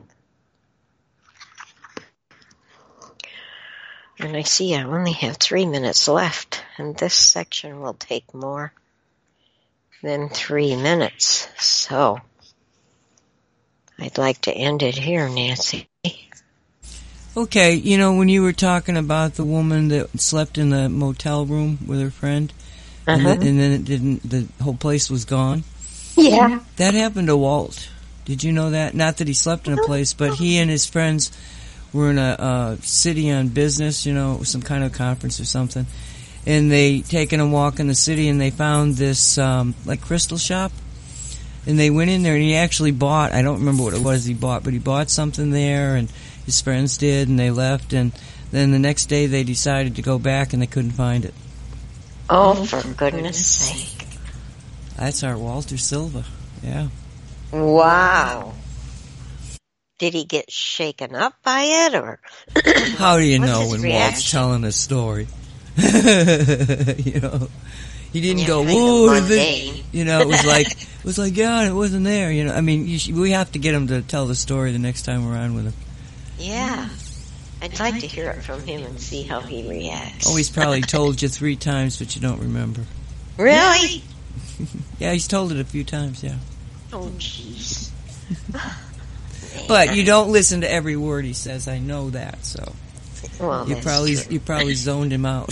And I see I only have 3 minutes left, and this section will take more than 3 minutes. So I'd like to end it here, Nancy. Okay, you know, when you were talking about the woman that slept in the motel room with her friend, and then it didn't, the whole place was gone? Yeah. That happened to Walt. Did you know that? Not that he slept in a place, but he and his friends were in a city on business, you know, some kind of conference or something. And they taken a walk in the city, and they found this like crystal shop. And they went in there, and he actually bought, I don't remember what it was he bought, but he bought something there, and his friends did, and they left. And then the next day they decided to go back, and they couldn't find it. Oh, for goodness sake. That's our Walter Silva, yeah. Wow. Did he get shaken up by it, or? How do you What's know his when reaction? Walt's telling a story? You know, he didn't Yeah, go, kind of whoa, mundane. you know, it was like, yeah, it wasn't there, you know. I mean, we have to get him to tell the story the next time we're on with him. Yeah. I'd like to hear it from him and see how he reacts. Oh, he's probably told you 3 times, but you don't remember. Really? Yeah, he's told it a few times, yeah. Oh, jeez. But you don't listen to every word he says. I know that, so Well, you that's true. probably zoned him out.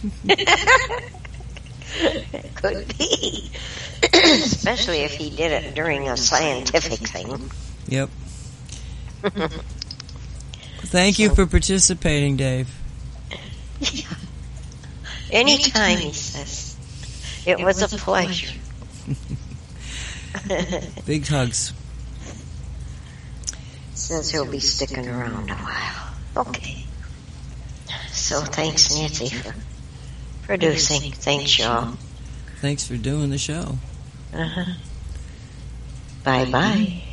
Could be. Especially if he did it during a scientific thing. Yep. Thank you for participating, Dave. Anytime, he says. It was a pleasure. Big hugs. Says he'll be sticking around a while. Okay. So thanks, Nancy, for producing. Thanks, y'all. Thanks for doing the show. Bye-bye.